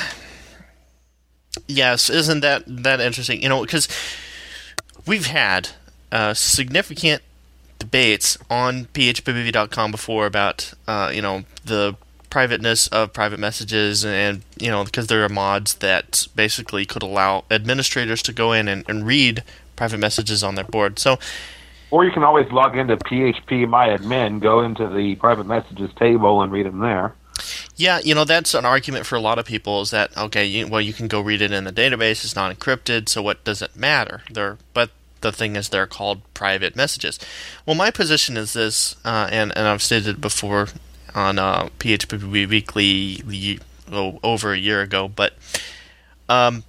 Speaker 1: yes, isn't that that interesting? You know, because we've had uh, significant debates on P H P B B dot com before about uh, you know the privateness of private messages, and you know, because there are mods that basically could allow administrators to go in and, and read private messages on their board. So,
Speaker 2: or you can always log into P H P My Admin, go into the private messages table, and read them there.
Speaker 1: Yeah, you know, that's an argument for a lot of people, is that, okay, you, well, you can go read it in the database, it's not encrypted, so what does it matter? They're, but the thing is, they're called private messages. Well, my position is this, uh, and, and I've stated it before on uh, P H P Weekly oh, over a year ago, but um,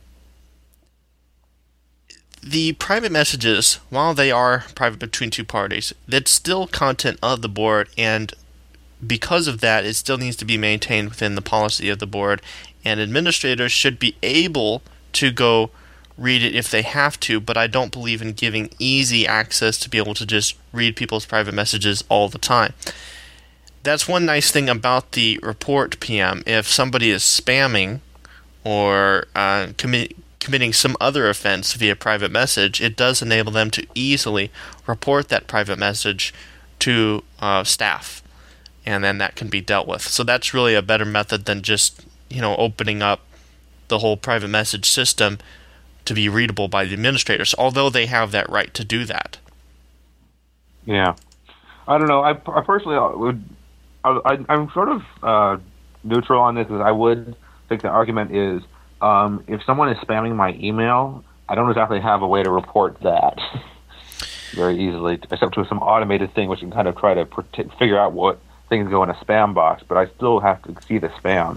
Speaker 1: the private messages, while they are private between two parties, that's still content of the board, and because of that, it still needs to be maintained within the policy of the board, and administrators should be able to go read it if they have to, but I don't believe in giving easy access to be able to just read people's private messages all the time. That's one nice thing about the report P M. If somebody is spamming or uh, commi- committing some other offense via private message, it does enable them to easily report that private message to uh, staff, and then that can be dealt with. So that's really a better method than just, you know, opening up the whole private message system to be readable by the administrators, although they have that right to do that.
Speaker 2: Yeah. I don't know. I, I personally would... I, I'm sort of uh, neutral on this, as I would think the argument is, um, if someone is spamming my email, I don't exactly have a way to report that very easily, except to some automated thing which can kind of try to protect, figure out what things go in a spam box, but I still have to see the spam.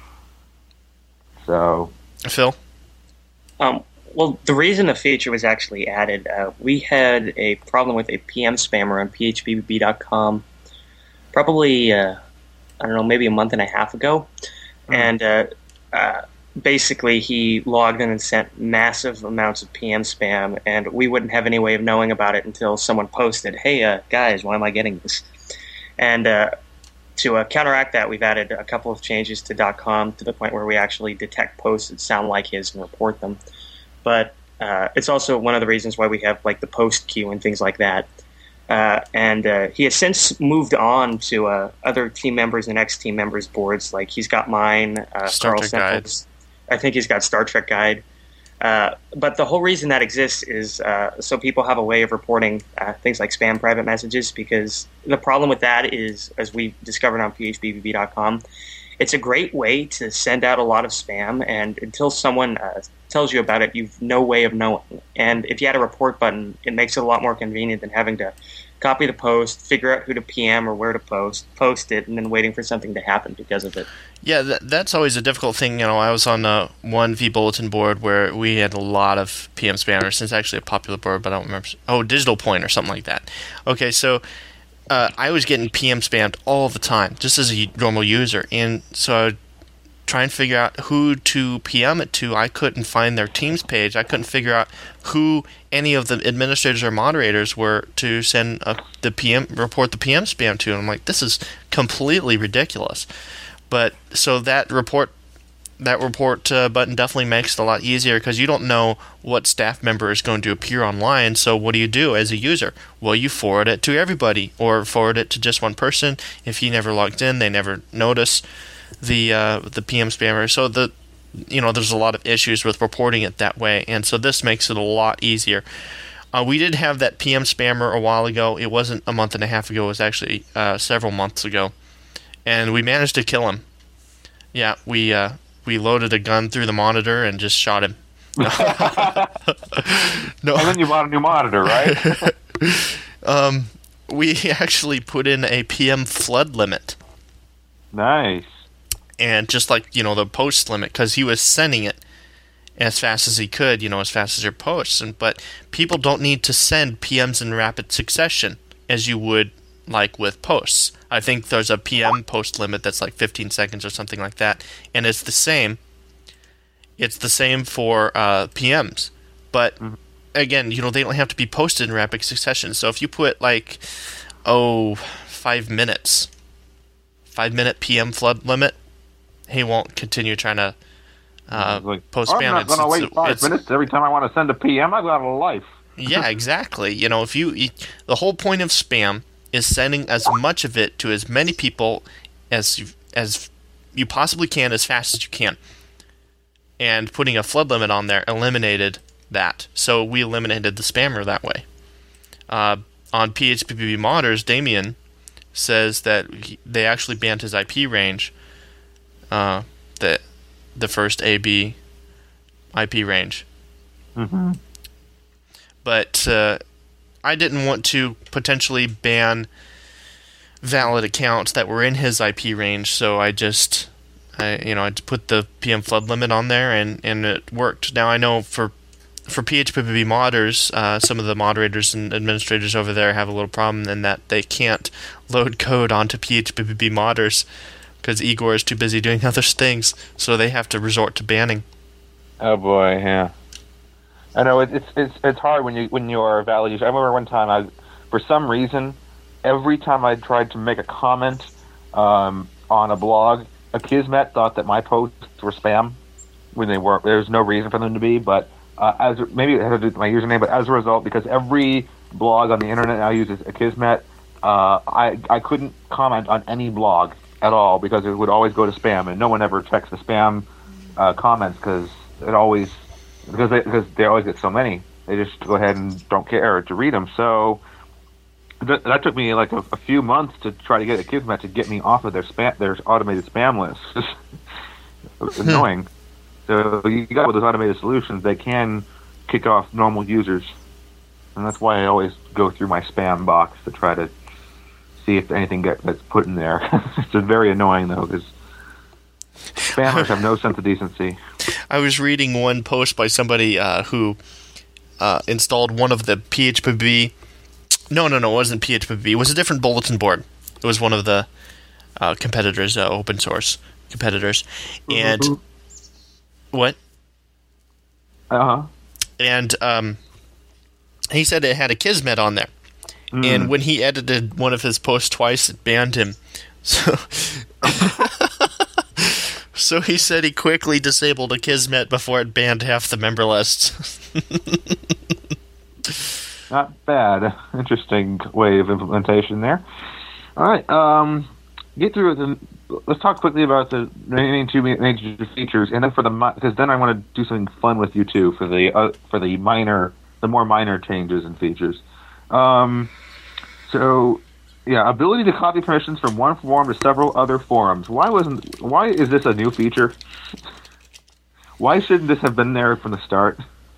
Speaker 2: So,
Speaker 1: Phil?
Speaker 3: Um, well, the reason the feature was actually added, uh, we had a problem with a P M spammer on P H P B B dot com probably, uh, I don't know, maybe a month and a half ago. Mm-hmm. And uh, uh, basically he logged in and sent massive amounts of P M spam, and we wouldn't have any way of knowing about it until someone posted, hey, uh, guys, why am I getting this? And uh, to uh, counteract that, we've added a couple of changes to .com to the point where we actually detect posts that sound like his and report them. But uh, it's also one of the reasons why we have like the post queue and things like that. Uh, and uh, he has since moved on to uh, other team members and ex-team members' boards. Like he's got mine, uh,
Speaker 1: Star
Speaker 3: Carl
Speaker 1: Trek
Speaker 3: Semple's. I think he's got Star Trek Guide. Uh, but the whole reason that exists is uh, so people have a way of reporting uh, things like spam private messages, because the problem with that is, as we discovered on P H P B B dot com, it's a great way to send out a lot of spam, and until someone uh, tells you about it, you've no way of knowing. And if you had a report button, it makes it a lot more convenient than having to copy the post, figure out who to P M or where to post, post it, and then waiting for something to happen because of it.
Speaker 1: Yeah, that, that's always a difficult thing. You know, I was on uh, one vBulletin board where we had a lot of P M spammers. It's actually a popular board, but I don't remember. Oh, Digital Point or something like that. Okay, so uh, I was getting P M spammed all the time, just as a normal user. And so I would try and figure out who to P M it to. I couldn't find their Teams page. I couldn't figure out who any of the administrators or moderators were to send a, the P M report the P M spam to. And I'm like, this is completely ridiculous. But so that report that report uh, button definitely makes it a lot easier, because you don't know what staff member is going to appear online. So what do you do as a user? Well, you forward it to everybody, or forward it to just one person. If he never logged in, they never notice the uh, the P M spammer. So the you know there's a lot of issues with reporting it that way, and so this makes it a lot easier. Uh, we did have that P M spammer a while ago. It wasn't a month and a half ago. It was actually uh, several months ago. And we managed to kill him. Yeah, we uh, we loaded a gun through the monitor and just shot him. No.
Speaker 2: no. And then you bought a new monitor, right?
Speaker 1: um, we actually put in a P M flood limit.
Speaker 2: Nice.
Speaker 1: And just like, you know, the post limit, because he was sending it as fast as he could, you know, as fast as your posts. And, but people don't need to send P Ms in rapid succession as you would like with posts. I think there's a P M post limit that's like fifteen seconds or something like that, and it's the same. It's the same for uh, P Ms, but mm-hmm. again, you know, they don't have to be posted in rapid succession. So if you put like, oh, five minutes, five minute P M flood limit, he won't continue trying to uh, like, post spam.
Speaker 2: I'm not going to wait five minutes every time I want to send a P M. I've got a life.
Speaker 1: Yeah, exactly. You know, if you, you the whole point of spam is sending as much of it to as many people as as you possibly can as fast as you can. And putting a flood limit on there eliminated that. So we eliminated the spammer that way. Uh, on P H P P B Modders, Damien says that he, they actually banned his I P range, uh, the, the first A B I P range.
Speaker 2: Mm-hmm.
Speaker 1: But uh, I didn't want to potentially ban valid accounts that were in his I P range, so I just... I, you know, I put the P M flood limit on there, and, and it worked. Now I know for for P H P P B modders, uh, some of the moderators and administrators over there have a little problem in that they can't load code onto P H P P B modders because Igor is too busy doing other things, so they have to resort to banning.
Speaker 2: Oh boy, yeah. I know it, it's it's it's hard when you when you are a valid user. I remember one time I, for some reason, every time I tried to make a comment um, on a blog, Akismet thought that my posts were spam when they weren't. There was no reason for them to be, but uh, as maybe it had to do with my username. But as a result, because every blog on the internet now uses Akismet, uh, I I couldn't comment on any blog at all because it would always go to spam, and no one ever checks the spam uh, comments because it always because they, because they always get so many. They just go ahead and don't care to read them. So That, that took me like a, a few months to try to get Akismet to get me off of their spam, their automated spam list. It was annoying. So you got with those automated solutions, they can kick off normal users, and that's why I always go through my spam box to try to see if anything get, gets put in there. It's just very annoying though, because spammers have no sense of decency.
Speaker 1: I was reading one post by somebody uh, who uh, installed one of the P H P B. No, no, no, it wasn't P H P B. It was a different bulletin board. It was one of the uh, competitors, uh, open source competitors. And mm-hmm. What?
Speaker 2: Uh-huh.
Speaker 1: And um, he said it had Akismet on there. Mm. And when he edited one of his posts twice, it banned him. So, so he said he quickly disabled Akismet before it banned half the member lists.
Speaker 2: Not bad. Interesting way of implementation there. All right. Um, get through the. Let's talk quickly about the remaining two major features, and then for the because then I want to do something fun with you too for the uh, for the minor, the more minor changes and features. Um, so yeah, ability to copy permissions from one forum to several other forums. Why wasn't? Why is this a new feature? Why shouldn't this have been there from the start?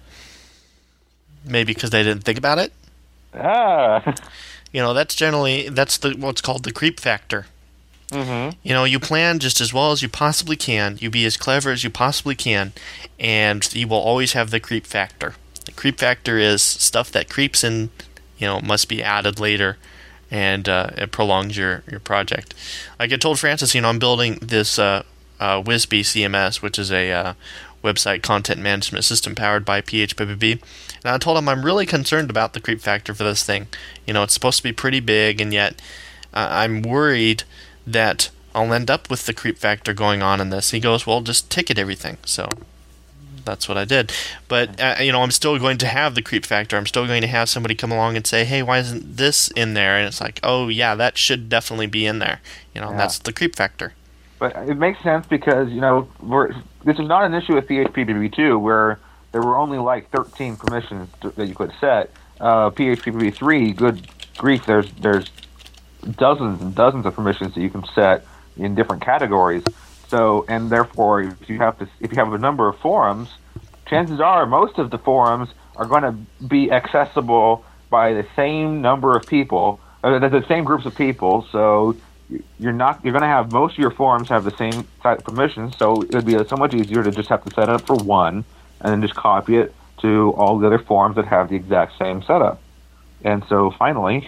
Speaker 1: Maybe because they didn't think about it.
Speaker 2: Ah,
Speaker 1: you know that's generally that's the what's called the creep factor.
Speaker 2: Mm-hmm.
Speaker 1: You know, you plan just as well as you possibly can. You be as clever as you possibly can, and you will always have the creep factor. The creep factor is stuff that creeps in. You know, must be added later, and uh, it prolongs your your project. Like I told Francis, you know, I'm building this uh, uh, W S B C M S, which is a uh, website content management system powered by P H P P B. And I told him I'm really concerned about the creep factor for this thing. You know, it's supposed to be pretty big, and yet uh, I'm worried that I'll end up with the creep factor going on in this. He goes, well, just ticket everything. So that's what I did. But, uh, you know, I'm still going to have the creep factor. I'm still going to have somebody come along and say, hey, why isn't this in there? And it's like, oh, yeah, that should definitely be in there. You know, yeah. That's the creep factor.
Speaker 2: But it makes sense because, you know, we're, this is not an issue with P H P P B two where there were only like thirteen permissions to, that you could set. Uh, P H P P B three, good grief, there's there's dozens and dozens of permissions that you can set in different categories. So, and therefore, if you have to, if you have a number of forums, chances are most of the forums are going to be accessible by the same number of people, uh, the same groups of people. So you're not you're going to have most of your forums have the same type of permissions. So it would be so much easier to just have to set it up for one and then just copy it to all the other forums that have the exact same setup. And so finally,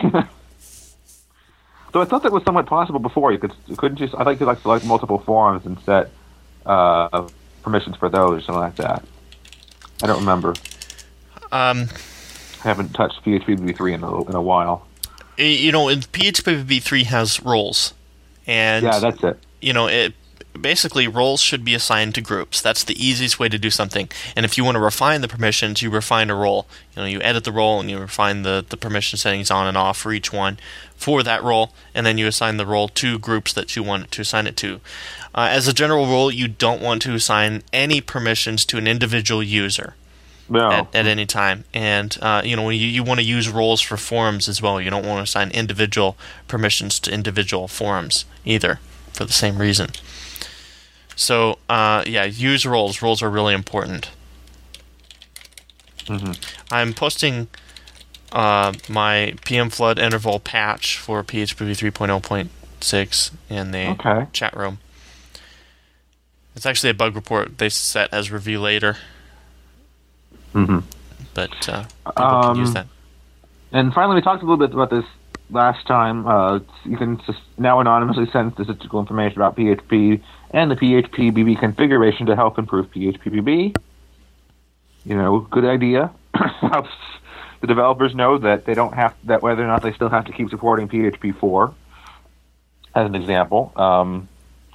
Speaker 2: so I thought that was somewhat possible before. You could you couldn't just I like to like select multiple forums and set uh, permissions for those or something like that. I don't remember.
Speaker 1: Um,
Speaker 2: I haven't touched P H P P B three in a in a while.
Speaker 1: You know, P H P P B three has roles, and
Speaker 2: yeah, that's it.
Speaker 1: You know, it basically, roles should be assigned to groups. That's the easiest way to do something. And if you want to refine the permissions, you refine a role. You know, you edit the role and you refine the, the permission settings on and off for each one for that role, and then you assign the role to groups that you want to assign it to. Uh, as a general rule, you don't want to assign any permissions to an individual user.
Speaker 2: No.
Speaker 1: At, at any time. And, uh, you know, you, you want to use roles for forums as well. You don't want to assign individual permissions to individual forums either, for the same reason. So, uh, yeah, use roles. Roles are really important.
Speaker 2: Mm-hmm.
Speaker 1: I'm posting uh, my P M flood interval patch for P H P v three point oh point six in the
Speaker 2: okay.
Speaker 1: chat room. It's actually a bug report they set as review later.
Speaker 2: Mm-hmm.
Speaker 1: But uh, people
Speaker 2: um,
Speaker 1: can use that.
Speaker 2: And finally, we talked a little bit about this last time. Uh, you can just now anonymously send statistical information about P H P and the P H P B B configuration to help improve P H P B B. You know, good idea. Helps the developers know that they don't have that whether or not they still have to keep supporting P H P four. As an example, um,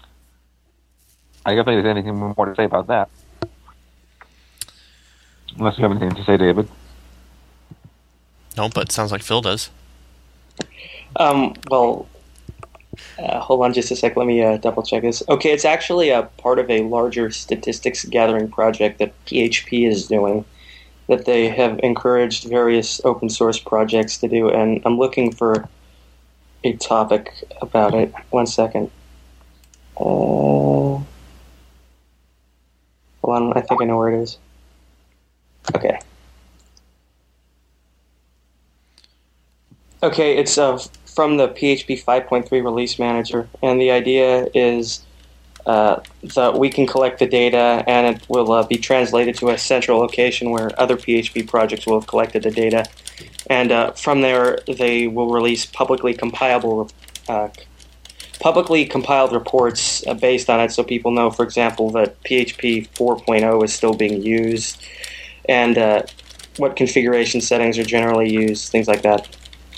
Speaker 2: I don't think there's anything more to say about that. Unless you have anything to say, David.
Speaker 1: No, but it sounds like Phil does.
Speaker 3: Um, well, uh, hold on just a sec. Let me uh, double check this. Okay, it's actually a part of a larger statistics gathering project that P H P is doing that they have encouraged various open source projects to do, and I'm looking for a topic about it. One second. Uh, hold on, I think I know where it is. Okay. Okay, it's uh, from the P H P five point three release manager, and the idea is uh, that we can collect the data and it will uh, be translated to a central location where other P H P projects will have collected the data. And uh, from there, they will release publicly compilable, uh, publicly compiled reports uh, based on it, so people know, for example, that P H P four point oh is still being used, and uh, what configuration settings are generally used, things like that.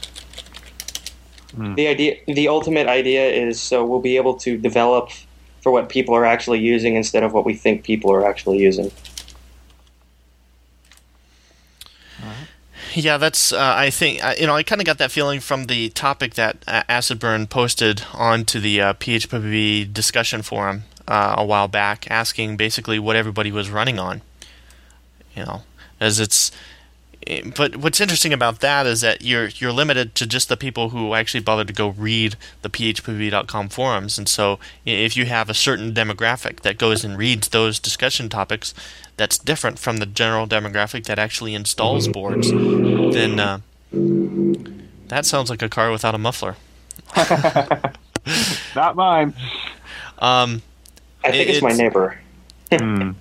Speaker 3: Mm. The idea, the ultimate idea is so we'll be able to develop for what people are actually using instead of what we think people are actually using.
Speaker 1: Yeah, that's, uh, I think, uh, you know, I kind of got that feeling from the topic that uh, AcidBurn posted onto the uh, P H P B B discussion forum uh, a while back, asking basically what everybody was running on. You know, as it's, but what's interesting about that is that you're you're limited to just the people who actually bother to go read the P H P B B dot com forums, and so if you have a certain demographic that goes and reads those discussion topics, that's different from the general demographic that actually installs boards, then uh, that sounds like a car without a muffler.
Speaker 2: Not mine.
Speaker 1: Um,
Speaker 3: I think
Speaker 1: it,
Speaker 3: it's my neighbor.
Speaker 2: mm.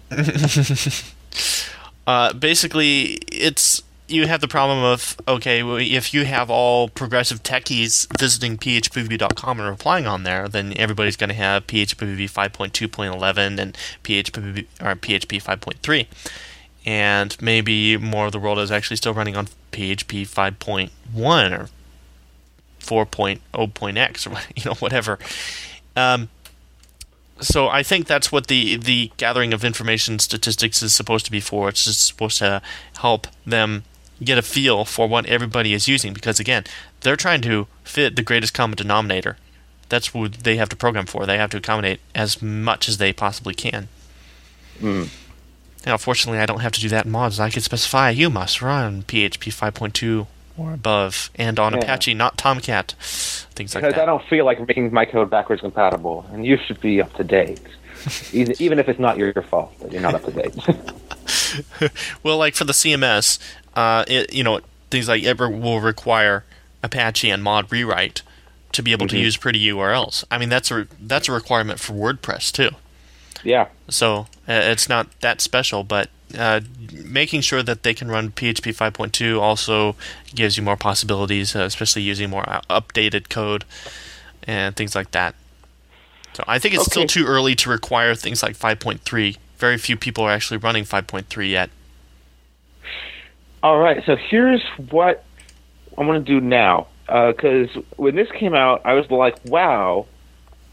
Speaker 1: uh, basically, it's you have the problem of, okay, well, if you have all progressive techies visiting P H P B B dot com and replying on there, then everybody's going to have P H P B B five point two point eleven and P H P B B, or P H P five point three. And maybe more of the world is actually still running on P H P five point one or four point oh X or you know whatever. Um, so I think that's what the the gathering of information statistics is supposed to be for. It's just supposed to help them get a feel for what everybody is using, because again, they're trying to fit the greatest common denominator. That's what they have to program for. They have to accommodate as much as they possibly can.
Speaker 2: Mm.
Speaker 1: Now, fortunately, I don't have to do that in mods. I can specify you must run P H P five point two or above, and on
Speaker 2: yeah.
Speaker 1: Apache, not Tomcat, things like
Speaker 2: because
Speaker 1: that.
Speaker 2: I don't feel like making my code backwards compatible, and you should be up to date, even if it's not your fault that you're not up to date.
Speaker 1: Well, like for the C M S, uh, it, you know, things like it will require Apache and mod rewrite to be able mm-hmm. to use pretty U R Ls. I mean, that's a that's a requirement for WordPress too.
Speaker 2: Yeah.
Speaker 1: So uh, it's not that special, but uh, making sure that they can run P H P five point two also gives you more possibilities, uh, especially using more updated code and things like that. So I think it's
Speaker 2: okay.
Speaker 1: still too early to require things like five point three. Very few people are actually running five point three yet.
Speaker 2: All right, so here's what I'm going to do now. Because uh, when this came out, I was like, wow,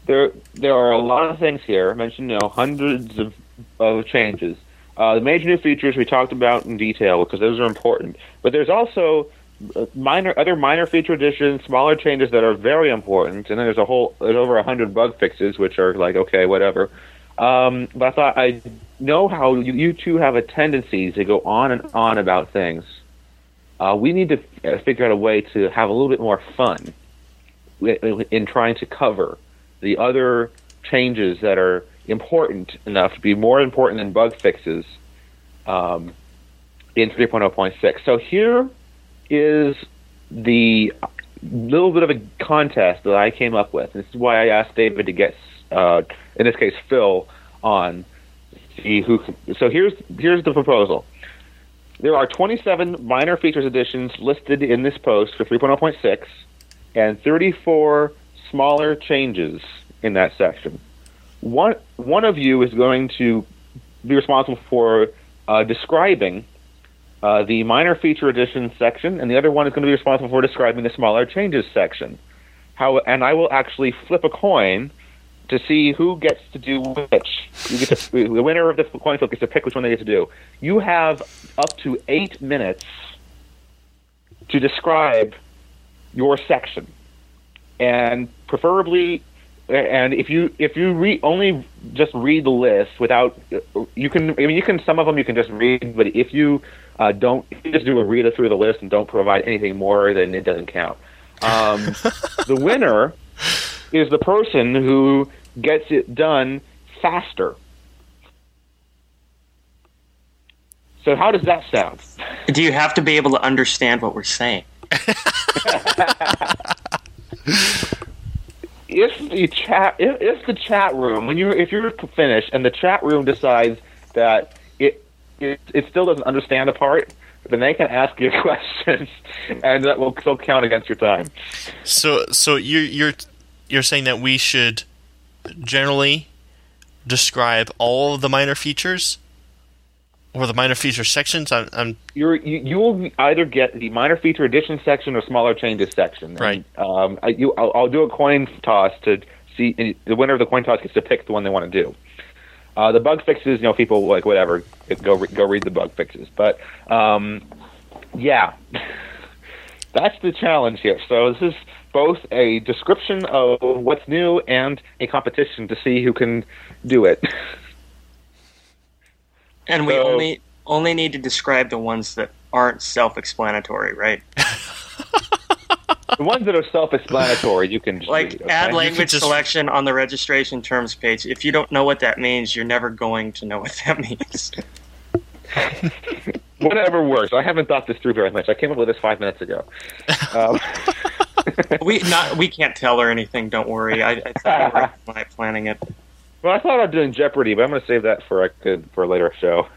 Speaker 2: there there are a lot of things here. I mentioned, you know, hundreds of, of changes. Uh, the major new features we talked about in detail because those are important. But there's also minor other minor feature additions, smaller changes that are very important, and then there's a whole there's over a hundred bug fixes, which are like okay, whatever. Um, but I thought I know how you, you two have a tendency to go on and on about things. Uh, we need to f- figure out a way to have a little bit more fun in trying to cover the other changes that are important enough to be more important than bug fixes um, in three point oh point six. So here is the little bit of a contest that I came up with. This is why I asked David to get, uh, in this case, Phil on. See who. Can, so here's here's the proposal. There are twenty-seven minor features additions listed in this post for three point oh point six, and thirty-four smaller changes in that section. One one of you is going to be responsible for uh, describing uh, the minor feature addition section, and the other one is going to be responsible for describing the smaller changes section. How and I will actually flip a coin to see who gets to do which. You get to, the winner of the coin flip gets to pick which one they get to do. You have up to eight minutes to describe your section, and preferably, and if you if you read only just read the list without, you can. I mean, you can. Some of them you can just read, but if you uh, don't, if you just do a read through the list and don't provide anything more, then it doesn't count. Um, the winner is the person who gets it done faster. So how does that sound?
Speaker 3: Do you have to be able to understand what we're saying?
Speaker 2: If the chat, if, if the chat room, when you if you're finished and the chat room decides that it it, it still doesn't understand a part, then they can ask you questions, and that will still count against your time.
Speaker 1: So, so you're you're you're saying that we should generally describe all of the minor features, or the minor feature sections? I'm, I'm
Speaker 2: You're, you you will either get the minor feature addition section or smaller changes section.
Speaker 1: Right.
Speaker 2: And, um, I, you, I'll, I'll do a coin toss to see, and the winner of the coin toss gets to pick the one they want to do. Uh, the bug fixes, you know, people like whatever, go re- go read the bug fixes. But um, yeah, that's the challenge here. So this is both a description of what's new and a competition to see who can do it.
Speaker 3: And we
Speaker 2: So-
Speaker 3: only only need to describe the ones that aren't self-explanatory, right?
Speaker 2: The ones that are self-explanatory, you can just
Speaker 3: Like
Speaker 2: read, okay?
Speaker 3: add language
Speaker 1: just-
Speaker 3: selection on the registration terms page. If you don't know what that means, you're never going to know what that means.
Speaker 2: Whatever works. I haven't thought this through very much. I came up with this five minutes ago. Um,
Speaker 3: we not we can't tell her anything. Don't worry. I, I thought you were when I planning it.
Speaker 2: well, I thought I was doing Jeopardy, but I'm going to save that for a good for a later show.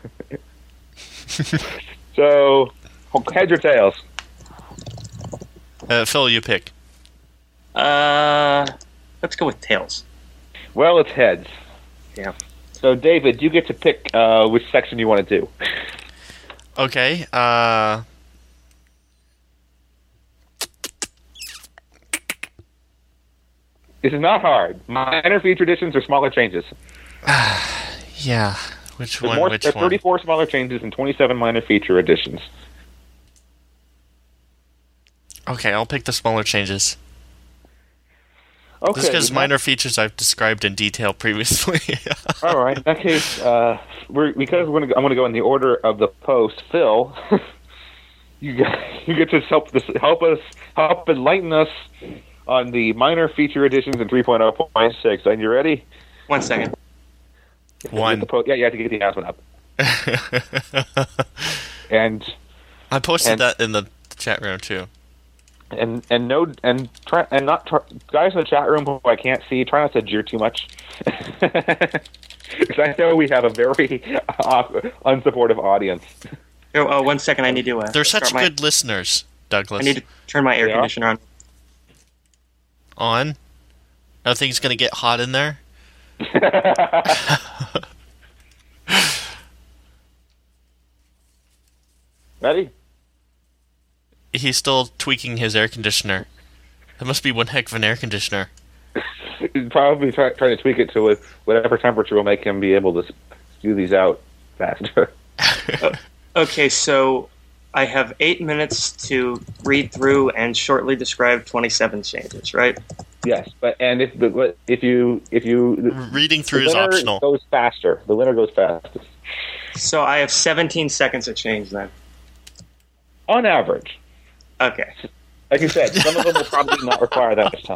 Speaker 2: So, heads or tails?
Speaker 1: uh, Phil, you pick.
Speaker 3: Uh, let's go with tails.
Speaker 2: Well, it's heads.
Speaker 3: Yeah.
Speaker 2: So, David, you get to pick uh, which section you want to do.
Speaker 1: Okay. Uh,
Speaker 2: This is not hard. Minor feature additions or smaller changes.
Speaker 1: yeah. Which
Speaker 2: There's,
Speaker 1: one?
Speaker 2: more,
Speaker 1: Which
Speaker 2: there's
Speaker 1: one?
Speaker 2: thirty-four smaller changes and twenty-seven minor feature additions.
Speaker 1: Okay, I'll pick the smaller changes.
Speaker 2: Okay.
Speaker 1: Just because
Speaker 2: then
Speaker 1: minor features I've described in detail previously.
Speaker 2: All right. In that case, uh, we're because we're gonna, I'm going to go in the order of the post. Phil, you get, you get to help this help us help enlighten us on the minor feature additions in three point oh point six. And you ready?
Speaker 3: One second.
Speaker 1: One.
Speaker 2: Get the po- yeah, you have to get the announcement up. And
Speaker 1: I posted
Speaker 2: And-
Speaker 1: that in the chat room too.
Speaker 2: and and no and try and not try, guys in the chat room who I can't see. Try not to jeer too much, because I know we have a very uh, unsupportive audience.
Speaker 3: Oh, oh, one second. I need to. Uh,
Speaker 1: They're
Speaker 3: start
Speaker 1: such
Speaker 3: my-
Speaker 1: good listeners, Douglas.
Speaker 3: I need to turn my air
Speaker 2: They are?
Speaker 3: conditioner on.
Speaker 1: On. I think it's going to get hot in there.
Speaker 2: Ready?
Speaker 1: He's still tweaking his air conditioner. That must be one heck of an air conditioner.
Speaker 2: probably try, trying to tweak it to whatever temperature will make him be able to do these out faster.
Speaker 3: uh, okay, so I have eight minutes to read through and shortly describe twenty-seven changes, right?
Speaker 2: Yes, but and if but if you if you
Speaker 1: reading through is optional.
Speaker 2: Goes faster. The winner goes fastest.
Speaker 3: So I have seventeen seconds to change then.
Speaker 2: On average.
Speaker 3: Okay.
Speaker 2: Like you said, some of them will probably not require that much time.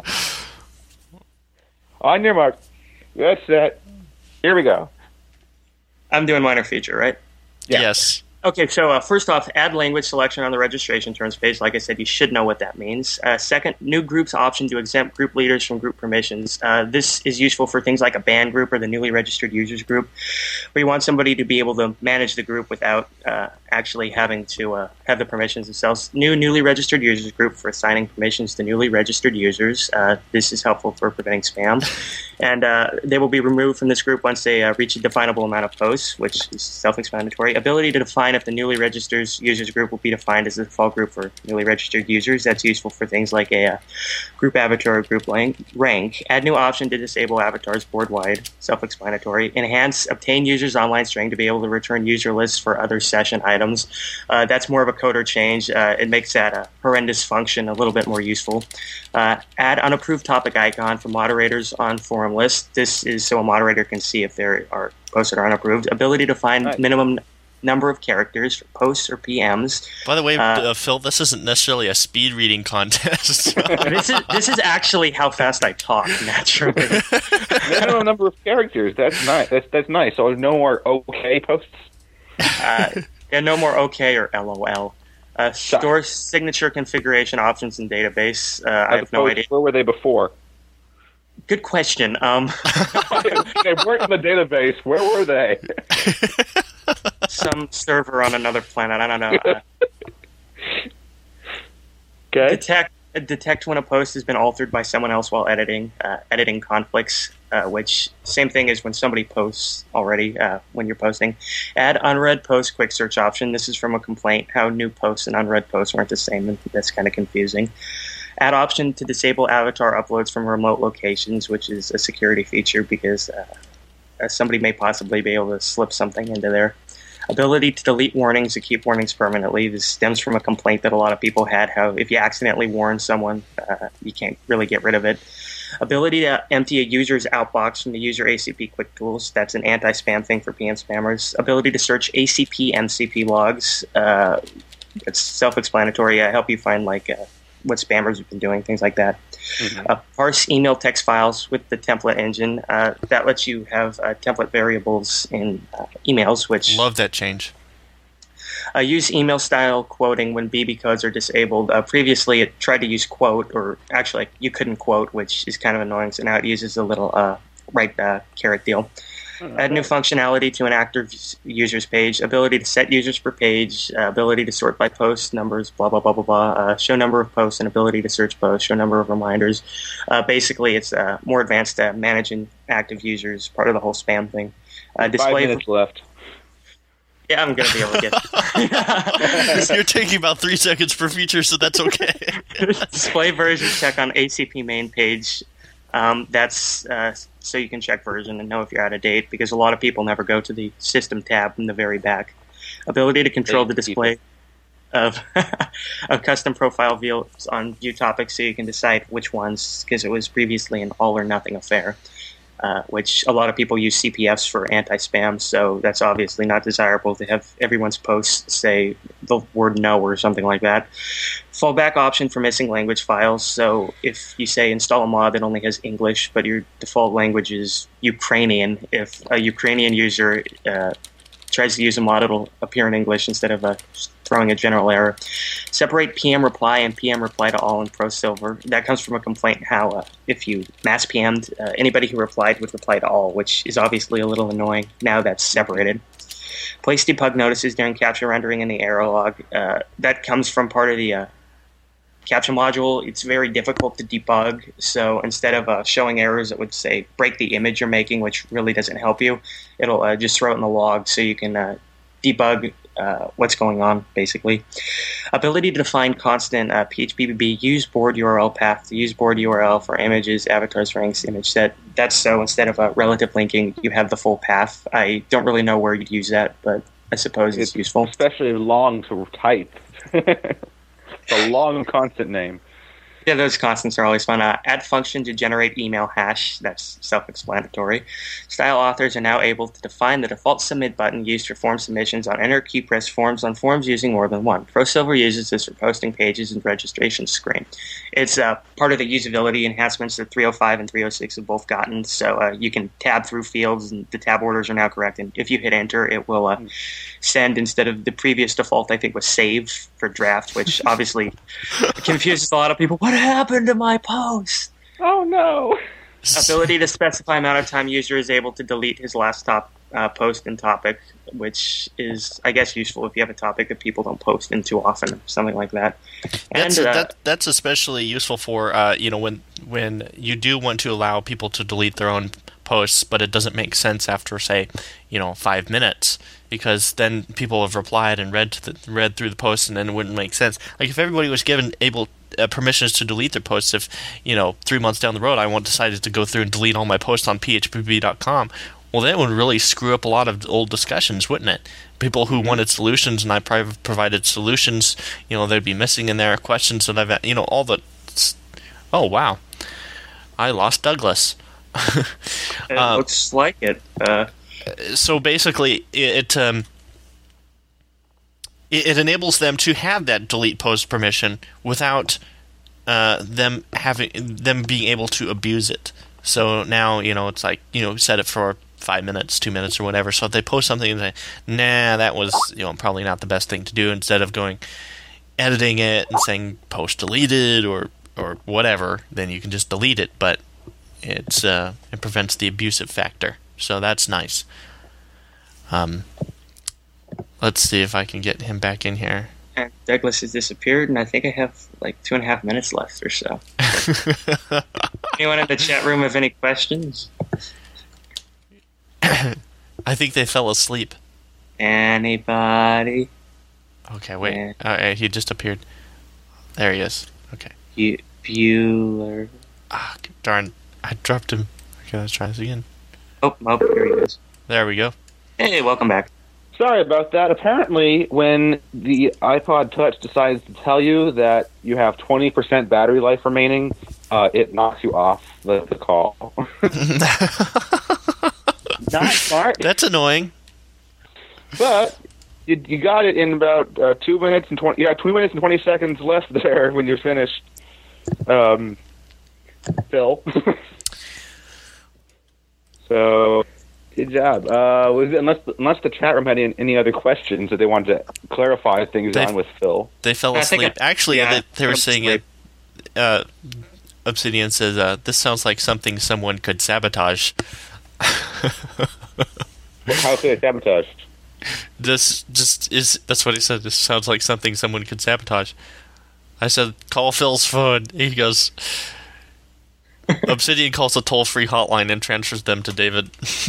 Speaker 2: On your mark. Get set. Here we go.
Speaker 3: I'm doing minor feature, right?
Speaker 1: Yeah. Yes.
Speaker 3: Okay, so uh, first off, add language selection on the registration terms page. Like I said, you should know what that means. Uh, second, new groups option to exempt group leaders from group permissions. Uh, this is useful for things like a band group or the newly registered users group, where you want somebody to be able to manage the group without uh, actually having to uh, have the permissions themselves. New newly registered users group for assigning permissions to newly registered users. Uh, this is helpful for preventing spam. And uh, they will be removed from this group once they uh, reach a definable amount of posts, which is self-explanatory. Ability to define if the newly registered users group will be defined as the default group for newly registered users. That's useful for things like a uh, group avatar or group rank. Add new option to disable avatars board-wide. Self-explanatory. Enhance obtain users online string to be able to return user lists for other session items. Uh, that's more of a coder change. Uh, it makes that uh, horrendous function a little bit more useful. Uh, add unapproved topic icon for moderators on forum list. This is so a moderator can see if there are posts that are unapproved. Ability to find right. minimum number of characters for posts or P Ms.
Speaker 1: By the way,
Speaker 3: uh,
Speaker 1: uh, Phil, this isn't necessarily a speed reading contest.
Speaker 3: this is this is actually how fast I talk naturally.
Speaker 2: Minimum number of characters. That's nice. That's that's nice. So no more OK posts.
Speaker 3: Uh, yeah, no more OK or LOL. Uh, store signature configuration options in database. Uh, I have no idea.
Speaker 2: Where were they before?
Speaker 3: Good question. Um,
Speaker 2: they weren't in the database. Where were they?
Speaker 3: Some server on another planet. I don't know. Uh,
Speaker 2: okay.
Speaker 3: Detect detect when a post has been altered by someone else while editing. Uh, editing conflicts, uh, which same thing as when somebody posts already uh, when you're posting. Add unread post quick search option. This is from a complaint how new posts and unread posts weren't the same, and that's kind of confusing. Add option to disable avatar uploads from remote locations, which is a security feature because uh, somebody may possibly be able to slip something into there. Ability to delete warnings and keep warnings permanently. This stems from a complaint that a lot of people had, how if you accidentally warn someone, uh, you can't really get rid of it. Ability to empty a user's outbox from the user A C P quick tools. That's an anti-spam thing for P M spammers. Ability to search A C P M C P logs. Uh, it's self-explanatory. I help you find like uh, what spammers have been doing, things like that. Mm-hmm. Uh, parse email text files with the template engine. Uh, that lets you have uh, template variables in uh, emails, which...
Speaker 1: Love that change.
Speaker 3: Uh, use email style quoting when B B codes are disabled. Uh, previously, it tried to use quote, or actually, you couldn't quote, which is kind of annoying, so now it uses a little uh, right uh, caret deal. Add new functionality to an active users page. Ability to set users per page. Uh, ability to sort by post numbers. Blah blah blah blah blah. Uh, show number of posts and ability to search posts. Show number of reminders. Uh, basically, it's uh, more advanced uh, managing active users. Part of the whole spam thing. Uh, display
Speaker 2: Five minutes left.
Speaker 3: Yeah, I'm gonna be able to get.
Speaker 1: You're taking about three seconds per feature, so that's okay.
Speaker 3: Display version check on A C P main page. Um, that's uh, so you can check version and know if you're out of date, because a lot of people never go to the system tab in the very back. Ability to control the display of of custom profile views on view topics, so you can decide which ones, because it was previously an all or nothing affair, uh, which a lot of people use C P Fs for anti-spam, so that's obviously not desirable to have everyone's posts say the word no or something like that. Fallback option for missing language files. So if you say install a mod that only has English, but your default language is Ukrainian, if a Ukrainian user uh, tries to use a mod, it'll appear in English instead of uh, throwing a general error. Separate P M reply and P M reply to all in Pro Silver. That comes from a complaint how uh, if you mass P M'd, uh, anybody who replied would reply to all, which is obviously a little annoying. Now that's separated. Place debug notices during capture rendering in the error log. Uh, that comes from part of the uh, CAPTCHA module. It's very difficult to debug, so instead of uh, showing errors, it would say break the image you're making, which really doesn't help you. It'll uh, just throw it in the log so you can uh, debug uh, what's going on, basically. Ability to define constant uh, P H P B B use board U R L path to use board U R L for images, avatars, ranks, image set. That's so instead of a relative linking, you have the full path. I don't really know where you'd use that, but I suppose it's, it's useful.
Speaker 2: Especially long to type. It's a long constant name.
Speaker 3: Yeah, those constants are always fun. Uh, add function to generate email hash. That's self-explanatory. Style authors are now able to define the default submit button used for form submissions on Enter Key Press forms on forms using more than one. ProSilver uses this for posting pages and registration screen. It's uh, part of the usability enhancements that three oh five and three oh six have both gotten. So uh, you can tab through fields, and the tab orders are now correct. And if you hit Enter, it will uh, send instead of the previous default, I think, was save for draft, which obviously confuses a lot of people. What happened to my post?
Speaker 2: Oh no!
Speaker 3: Ability to specify amount of time user is able to delete his last top uh, post and topic, which is, I guess, useful if you have a topic that people don't post in too often, something like that. And
Speaker 1: that's,
Speaker 3: uh,
Speaker 1: that, that's especially useful for uh, you know when when you do want to allow people to delete their own posts, but it doesn't make sense after, say, you know, five minutes. Because then people have replied and read to the, read through the post, and then it wouldn't make sense. Like if everybody was given able uh, permissions to delete their posts, if you know three months down the road I want decided to go through and delete all my posts on P H P B B dot com, well, that would really screw up a lot of old discussions, wouldn't it? People who wanted solutions, and I prov- provided solutions, you know, they'd be missing in there questions that I've, you know, all the. Oh wow, I lost Douglas.
Speaker 3: it uh, looks like it. Uh,
Speaker 1: So basically, it um, it, it enables them to have that delete post permission without uh, them having them being able to abuse it. So now, you know, it's like, you know, set it for five minutes, two minutes, or whatever. So if they post something and say, "Nah, that was, you know, probably not the best thing to do," instead of going editing it and saying post deleted or or whatever, then you can just delete it. But it's uh, it prevents the abusive factor. So that's nice. Um, let's see if I can get him back in here.
Speaker 3: And Douglas has disappeared, and I think I have like two and a half minutes left or so. Anyone in the chat room have any questions?
Speaker 1: I think they fell asleep.
Speaker 3: Anybody?
Speaker 1: Okay, wait.
Speaker 3: Yeah.
Speaker 1: Uh, he just appeared. There he is. Okay.
Speaker 3: Bu- Bueller.
Speaker 1: Ah, darn. I dropped him. Okay, let's try this again.
Speaker 3: Oh, oh, here he is.
Speaker 1: There we go.
Speaker 3: Hey, welcome back.
Speaker 2: Sorry about that. Apparently, when the iPod Touch decides to tell you that you have twenty percent battery life remaining, uh, it knocks you off the, the call. Not smart.
Speaker 1: That's annoying.
Speaker 2: But you, you got it in about uh, two minutes and twenty. Yeah, two minutes and twenty seconds left there when you're finished. Um, Phil. So, good job. Uh, was it, unless unless the chat room had any, any other questions that they wanted to clarify things
Speaker 1: They've,
Speaker 2: on with Phil.
Speaker 1: They fell asleep. I, Actually, yeah, they, they were saying it. Uh, Obsidian says, uh, "This sounds like something someone could sabotage."
Speaker 2: Well, how could it sabotage?
Speaker 1: This just is. That's what he said. This sounds like something someone could sabotage. I said, "Call Phil's phone." He goes. Obsidian calls a toll-free hotline and transfers them to David.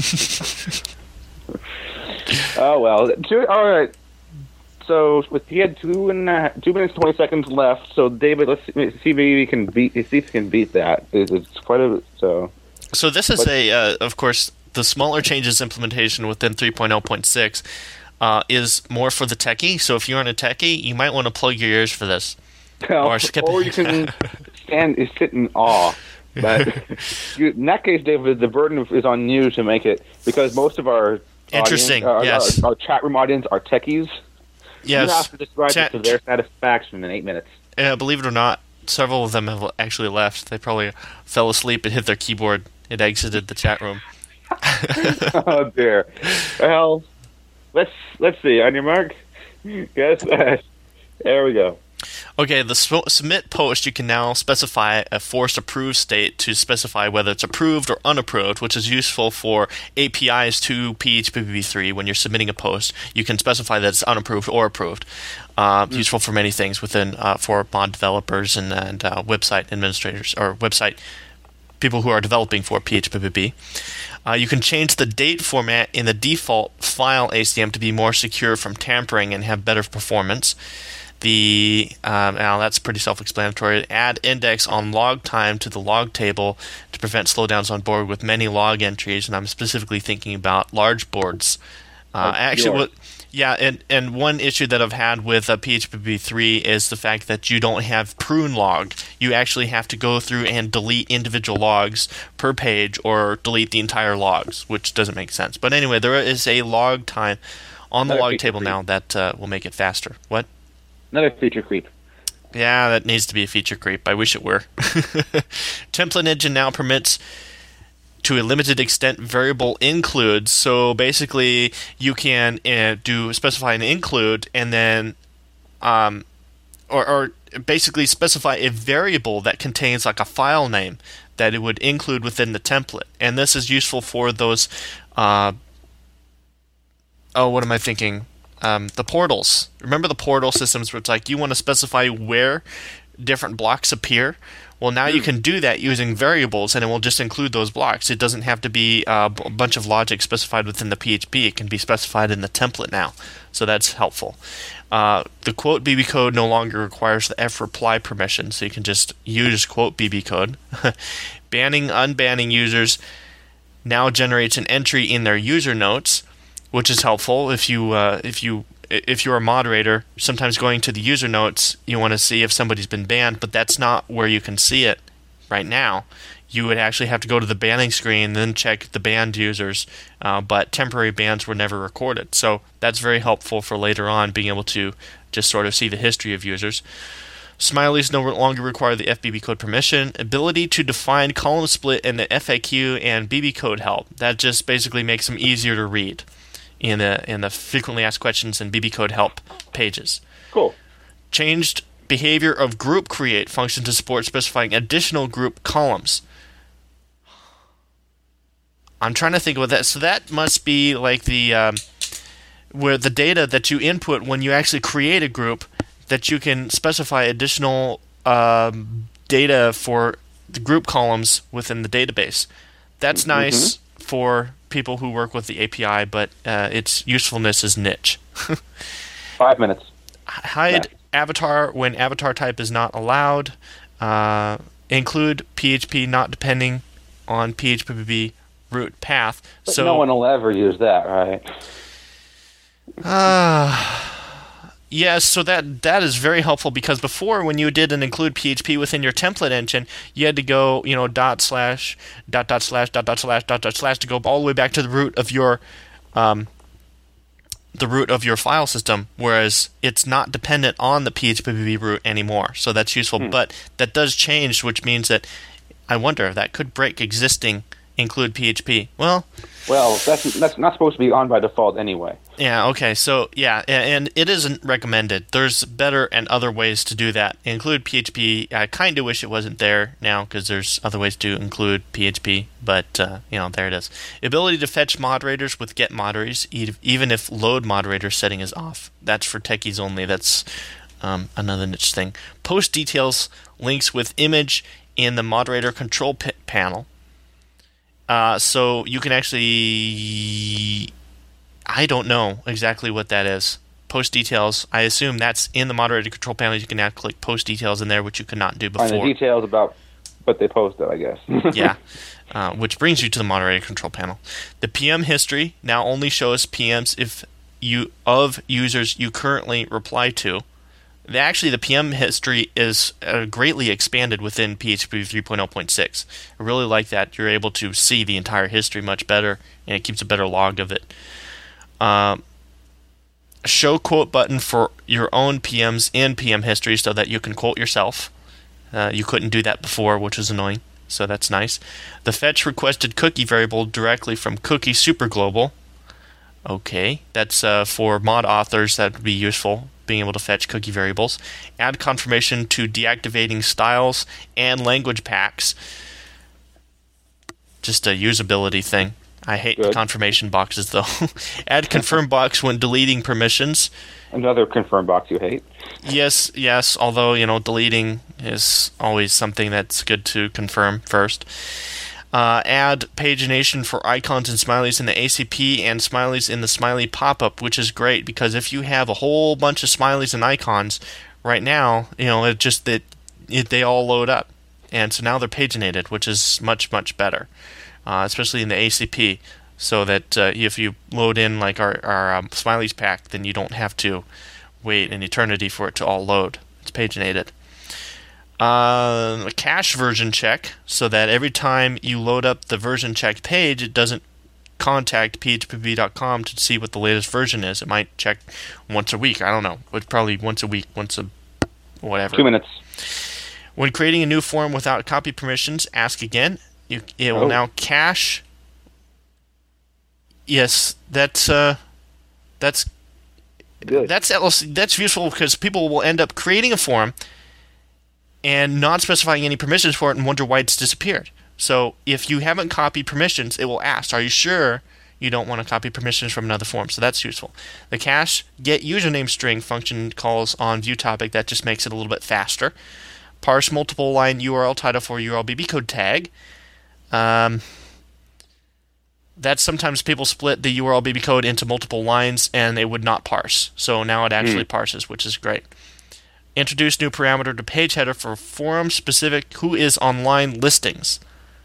Speaker 2: Oh well, two, all right. So with he had two and a, two minutes twenty seconds left. So David, let's see, see if he can beat. See if he can beat that. It's, it's quite a so.
Speaker 1: So this is but, a, uh, of course, the smaller changes implementation within three point oh point six uh, is more for the techie. So if you're on a techie, you might want to plug your ears for this,
Speaker 2: well, or skip. Or you can stand, sit in awe. But you, in that case, David, the burden is on you to make it, because most of our
Speaker 1: interesting,
Speaker 2: audience,
Speaker 1: yes,
Speaker 2: our, our, our chat room audience are techies.
Speaker 1: Yes,
Speaker 2: you have to describe
Speaker 1: Chat-
Speaker 2: it to their satisfaction in eight minutes.
Speaker 1: Uh, believe it or not, several of them have actually left. They probably fell asleep and hit their keyboard and exited the chat room.
Speaker 2: Oh dear. Well, let's let's see. On your mark, guess that. There we go.
Speaker 1: Okay, the sp- submit post, you can now specify a forced approved state to specify whether it's approved or unapproved, which is useful for A P Is to P H P B B three. When you're submitting a post, you can specify that it's unapproved or approved. Uh, mm. Useful for many things within uh, for mod developers and, and uh, website administrators or website people who are developing for P H P B B. Uh, you can change the date format in the default file A C M to be more secure from tampering and have better performance. The um, now that's pretty self-explanatory. Add index on log time to the log table to prevent slowdowns on board with many log entries, and I'm specifically thinking about large boards. Uh,
Speaker 2: Oh,
Speaker 1: actually,
Speaker 2: yours.
Speaker 1: what, yeah, and, and one issue that I've had with uh, P H P B B three is the fact that you don't have prune log. You actually have to go through and delete individual logs per page or delete the entire logs, which doesn't make sense. But anyway, there is a log time on the
Speaker 2: Another
Speaker 1: log
Speaker 2: feature
Speaker 1: table
Speaker 2: creep.
Speaker 1: now that uh, will make it faster. What?
Speaker 2: Another feature creep.
Speaker 1: Yeah, that needs to be a feature creep. I wish it were. Template engine now permits, to a limited extent, variable includes. So basically, you can uh, do specify an include and then, um, or, or basically specify a variable that contains like a file name that it would include within the template. And this is useful for those. Uh, oh, what am I thinking? Um, the portals. Remember the portal systems where it's like you want to specify where different blocks appear? Well, now you can do that using variables, and it will just include those blocks. It doesn't have to be uh, a bunch of logic specified within the P H P. It can be specified in the template now, so that's helpful. Uh, the quote B B code no longer requires the F reply permission, so you can just use quote B B code. Banning, unbanning users now generates an entry in their user notes, which is helpful if you uh, if you if you're a moderator. Sometimes going to the user notes, you want to see if somebody's been banned, but that's not where you can see it right now. You would actually have to go to the banning screen, then check the banned users, uh, but temporary bans were never recorded. So that's very helpful for later on being able to just sort of see the history of users. Smileys no longer require the F B B code permission. Ability to define column split in the F A Q and B B code help. That just basically makes them easier to read in the in the frequently asked questions and B B code help pages.
Speaker 2: Cool.
Speaker 1: Changed behavior of group create function to support specifying additional group columns. I'm trying to think about that. So that must be like the um, where the data that you input when you actually create a group, that you can specify additional um, data for the group columns within the database. That's nice mm-hmm. for people who work with the A P I, but uh, its usefulness is niche.
Speaker 2: Five minutes.
Speaker 1: Hide
Speaker 2: Max.
Speaker 1: avatar when avatar type is not allowed. Uh, include P H P not depending on P H P B B root path.
Speaker 2: But
Speaker 1: so
Speaker 2: no one will ever use that, right?
Speaker 1: Uh, yes, so that that is very helpful, because before, when you did an include P H P within your template engine, you had to go, you know, dot slash, dot dot slash, dot dot slash, dot dot slash to go all the way back to the root of your, um, the root of your file system, whereas it's not dependent on the P H P B B root anymore. So that's useful, hmm. but that does change, which means that I wonder that could break existing include P H P. Well,
Speaker 2: well, that's that's not supposed to be on by default anyway.
Speaker 1: Yeah, okay, so, yeah, and it isn't recommended. There's better and other ways to do that. Include P H P, I kind of wish it wasn't there now, because there's other ways to include P H P, but, uh, you know, there it is. Ability to fetch moderators with get moderators, even if load moderator setting is off. That's for techies only. That's um, another niche thing. Post details links with image in the moderator control p- panel. Uh, so you can actually... I don't know exactly what that is. Post details. I assume that's in the moderator control panel. You can now click post details in there, which you could not do before.
Speaker 2: And the details about what they posted, I guess.
Speaker 1: Yeah, uh, which brings you to the moderator control panel. The P M history now only shows P Ms if you of users you currently reply to. The, actually, the P M history is uh, greatly expanded within P H P three point oh point six. I really like that. You're able to see the entire history much better, and it keeps a better log of it. Uh, show quote button for your own P Ms in P M history so that you can quote yourself. Uh, you couldn't do that before, which was annoying, so that's nice. The fetch requested cookie variable directly from cookie superglobal. Okay, that's uh, for mod authors. That would be useful, being able to fetch cookie variables. Add confirmation to deactivating styles and language packs. Just a usability thing. I hate
Speaker 2: Good.
Speaker 1: the confirmation boxes, though. Add confirm box when deleting permissions.
Speaker 2: Another confirm box you hate.
Speaker 1: Yes, yes, although, you know, deleting is always something that's good to confirm first. Uh, add pagination for icons and smileys in the A C P and smileys in the smiley pop-up, which is great, because if you have a whole bunch of smileys and icons right now, you know, it just that it, they all load up. And so now they're paginated, which is much, much better, uh, especially in the A C P, so that uh, if you load in like our, our um, smileys pack, then you don't have to wait an eternity for it to all load. It's paginated. Uh, a cache version check, so that every time you load up the version check page, it doesn't contact p h p b dot com to see what the latest version is. It might check once a week. I don't know. It's probably once a week, once a whatever.
Speaker 2: Two minutes.
Speaker 1: When creating a new form without copy permissions, ask again. You, it will
Speaker 2: Oh.
Speaker 1: now cache. Yes, that's uh, that's
Speaker 2: Good.
Speaker 1: that's that's useful because people will end up creating a form and not specifying any permissions for it and wonder why it's disappeared. So if you haven't copied permissions, it will ask, are you sure you don't want to copy permissions from another form? So that's useful. The cache get username string function calls on view topic. That just makes it a little bit faster. Parse multiple line U R L title for U R L B B code tag. Um, that's sometimes people split the U R L B B code into multiple lines and it would not parse. So now it actually mm. parses, which is great. Introduce new parameter to page header for forum specific who is online listings.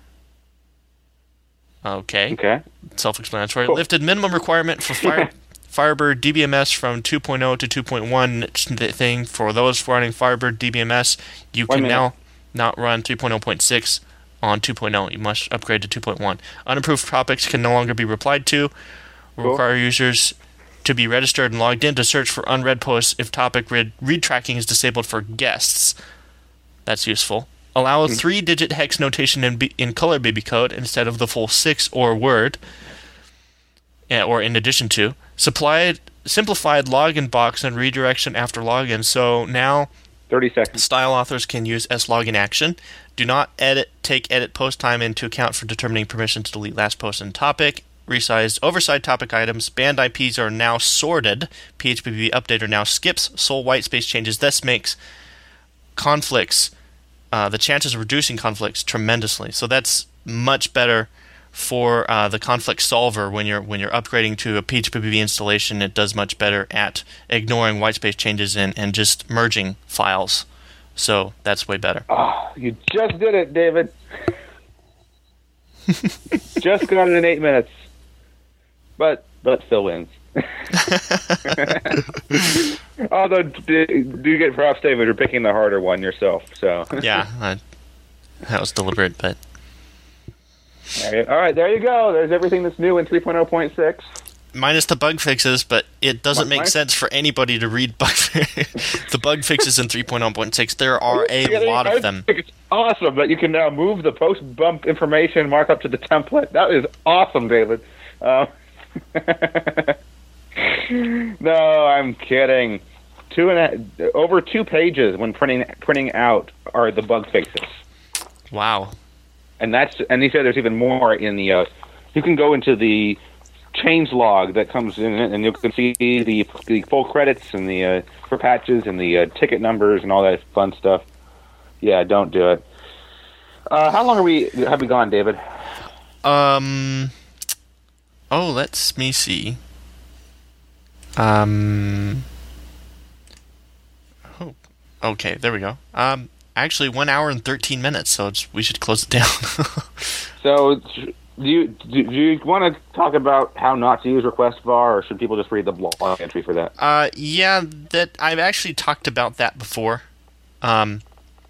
Speaker 1: Okay.
Speaker 2: Okay.
Speaker 1: Self-explanatory.
Speaker 2: Cool.
Speaker 1: Lifted minimum requirement for Fire, Firebird D B M S from two point oh to two point one thing. For those running Firebird D B M S, you
Speaker 2: One
Speaker 1: can
Speaker 2: minute.
Speaker 1: now not run three point oh point six on two point oh. You must upgrade to two point one. Unapproved topics can no longer be replied to. Will
Speaker 2: Cool.
Speaker 1: require users to be registered and logged in to search for unread posts if topic read, read tracking is disabled for guests. That's useful. Allow a
Speaker 2: Hmm.
Speaker 1: three-digit hex notation in, B- in color B B code instead of the full six or word, eh, or in addition to. Supplied, simplified login box and redirection after login. So now
Speaker 2: thirty seconds.
Speaker 1: style authors can use slogin action. Do not edit take edit post time into account for determining permission to delete last post in topic. Resized oversized topic items. Banned I Ps are now sorted. P H P B updater now skips sole white space changes. This makes conflicts, uh, the chances of reducing conflicts tremendously. So that's much better for uh, the conflict solver when you're when you're upgrading to a P H P B installation. It does much better at ignoring white space changes and, and just merging files. So that's way better.
Speaker 2: Oh, you just did it, David. Just got it in eight minutes. But but still wins. Although, do, do you get props, David? You're picking the harder one yourself. So
Speaker 1: Yeah, I, that was deliberate, but
Speaker 2: all right, all right, there you go. There's everything that's new in three point oh point six.
Speaker 1: minus the bug fixes, but it doesn't make
Speaker 2: Minus?
Speaker 1: sense for anybody to read bug the bug fixes in three point oh point six. There are a
Speaker 2: Yeah,
Speaker 1: lot
Speaker 2: I
Speaker 1: of them.
Speaker 2: think it's awesome that you can now move the post bump information markup to the template. That is awesome, David. Uh, no, I'm kidding. Two and a, over two pages when printing printing out are the bug fixes,
Speaker 1: Wow.
Speaker 2: and that's and he said there's even more in the. Uh, you can go into the change log that comes in, and you can see the the full credits and the uh, for patches and the uh, ticket numbers and all that fun stuff. Yeah, don't do it. Uh, how long are we have we gone, David?
Speaker 1: Um. Oh, let's me see. Um. Oh, okay. There we go. Um. Actually, one hour and thirteen minutes. So it's, we should close it down.
Speaker 2: So, do you do, do you want to talk about how not to use request var, or should people just read the blog entry for that?
Speaker 1: uh. Yeah. That I've actually talked about that before. Um.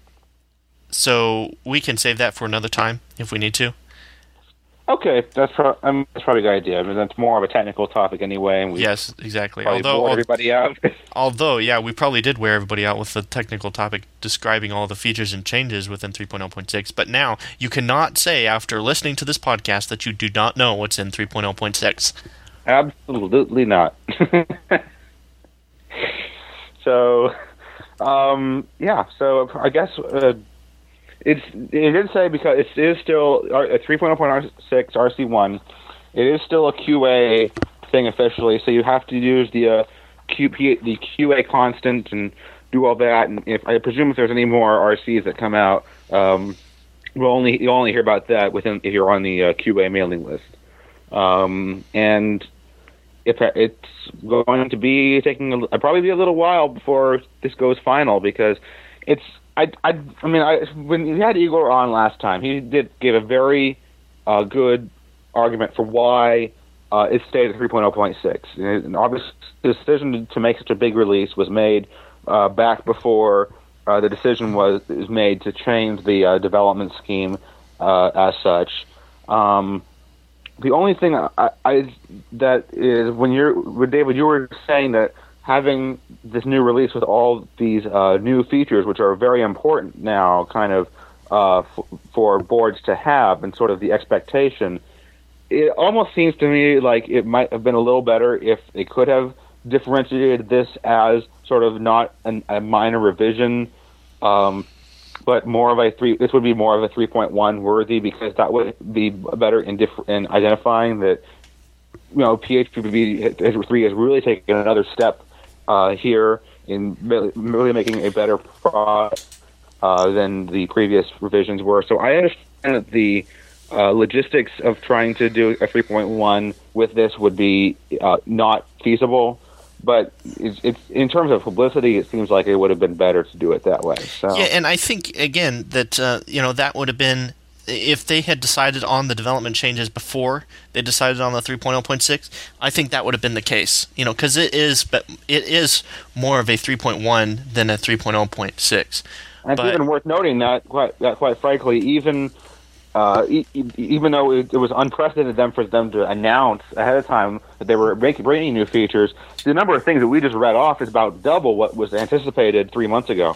Speaker 1: So we can save that for another time if we need to.
Speaker 2: Okay, that's, pro- um, that's probably a good idea. I mean, that's more of a technical topic anyway, and we
Speaker 1: Yes, exactly.
Speaker 2: probably
Speaker 1: Although,
Speaker 2: bored
Speaker 1: al-
Speaker 2: everybody out.
Speaker 1: although, yeah, we probably did wear everybody out with the technical topic describing all the features and changes within three point oh point six. But now you cannot say after listening to this podcast that you do not know what's in three point oh point six.
Speaker 2: Absolutely not. So, um, yeah. So I guess uh, it's it did say because it is still uh, three point oh point six R C one. it is still a Q A thing officially, so you have to use the uh, Q P, the Q A constant and do all that. And if I presume if there's any more R Cs that come out, um, we'll only you'll only hear about that within if you're on the uh, Q A mailing list. Um, and if it's going to be taking a, probably be a little while before this goes final, because it's I I I mean I when you had Igor on last time, he did give a very uh, good argument for why uh, it stayed at three point oh point six. And obviously, the decision to make such a big release was made uh, back before uh, the decision was was made to change the uh, development scheme uh, as such. Um, the only thing I, I that is when you're with David, you were saying that having this new release with all these uh, new features, which are very important now, kind of uh, f- for boards to have, and sort of the expectation. It almost seems to me like it might have been a little better if they could have differentiated this as sort of not an, a minor revision, um, but more of a three. This would be more of a three point one worthy, because that would be better in, diff- in identifying that, you know, P H P B V three has really taken another step uh, here in really making a better product uh, than the previous revisions were. So I understand that the Uh, logistics of trying to do a three point one with this would be uh, not feasible, but it's, it's in terms of publicity, it seems like it would have been better to do it that way. So.
Speaker 1: Yeah, and I think again that uh, you know that would have been if they had decided on the development changes before they decided on the three point oh point six. I think that would have been the case, you know, because it is, but it is more of a three point one than a three point oh point six.
Speaker 2: And it's
Speaker 1: but,
Speaker 2: even worth noting that, quite, that quite frankly, even. Uh, e- even though it, it was unprecedented them for them to announce ahead of time that they were making, bringing new features, the number of things that we just read off is about double what was anticipated three months ago.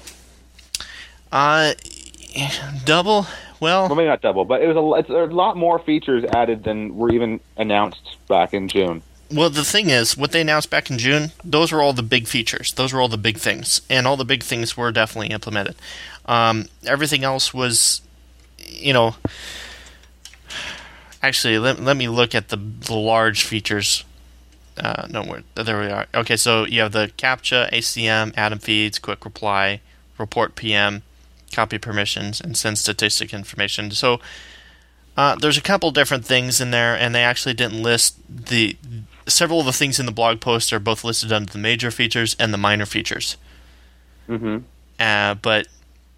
Speaker 1: Uh, double? Well,
Speaker 2: well, maybe not double, but it was a, it's a lot more features added than were even announced back in June.
Speaker 1: Well, the thing is, what they announced back in June, those were all the big features. Those were all the big things, and all the big things were definitely implemented. Um, everything else was... You know, actually, let, let me look at the, the large features. Uh, no, where, there we are. Okay, so you have the CAPTCHA, A C M, Atom feeds, quick reply, report P M, copy permissions, and send statistic information. So uh, there's a couple different things in there, and they actually didn't list the several of the things in the blog post are both listed under the major features and the minor features.
Speaker 2: Mm-hmm.
Speaker 1: Uh, but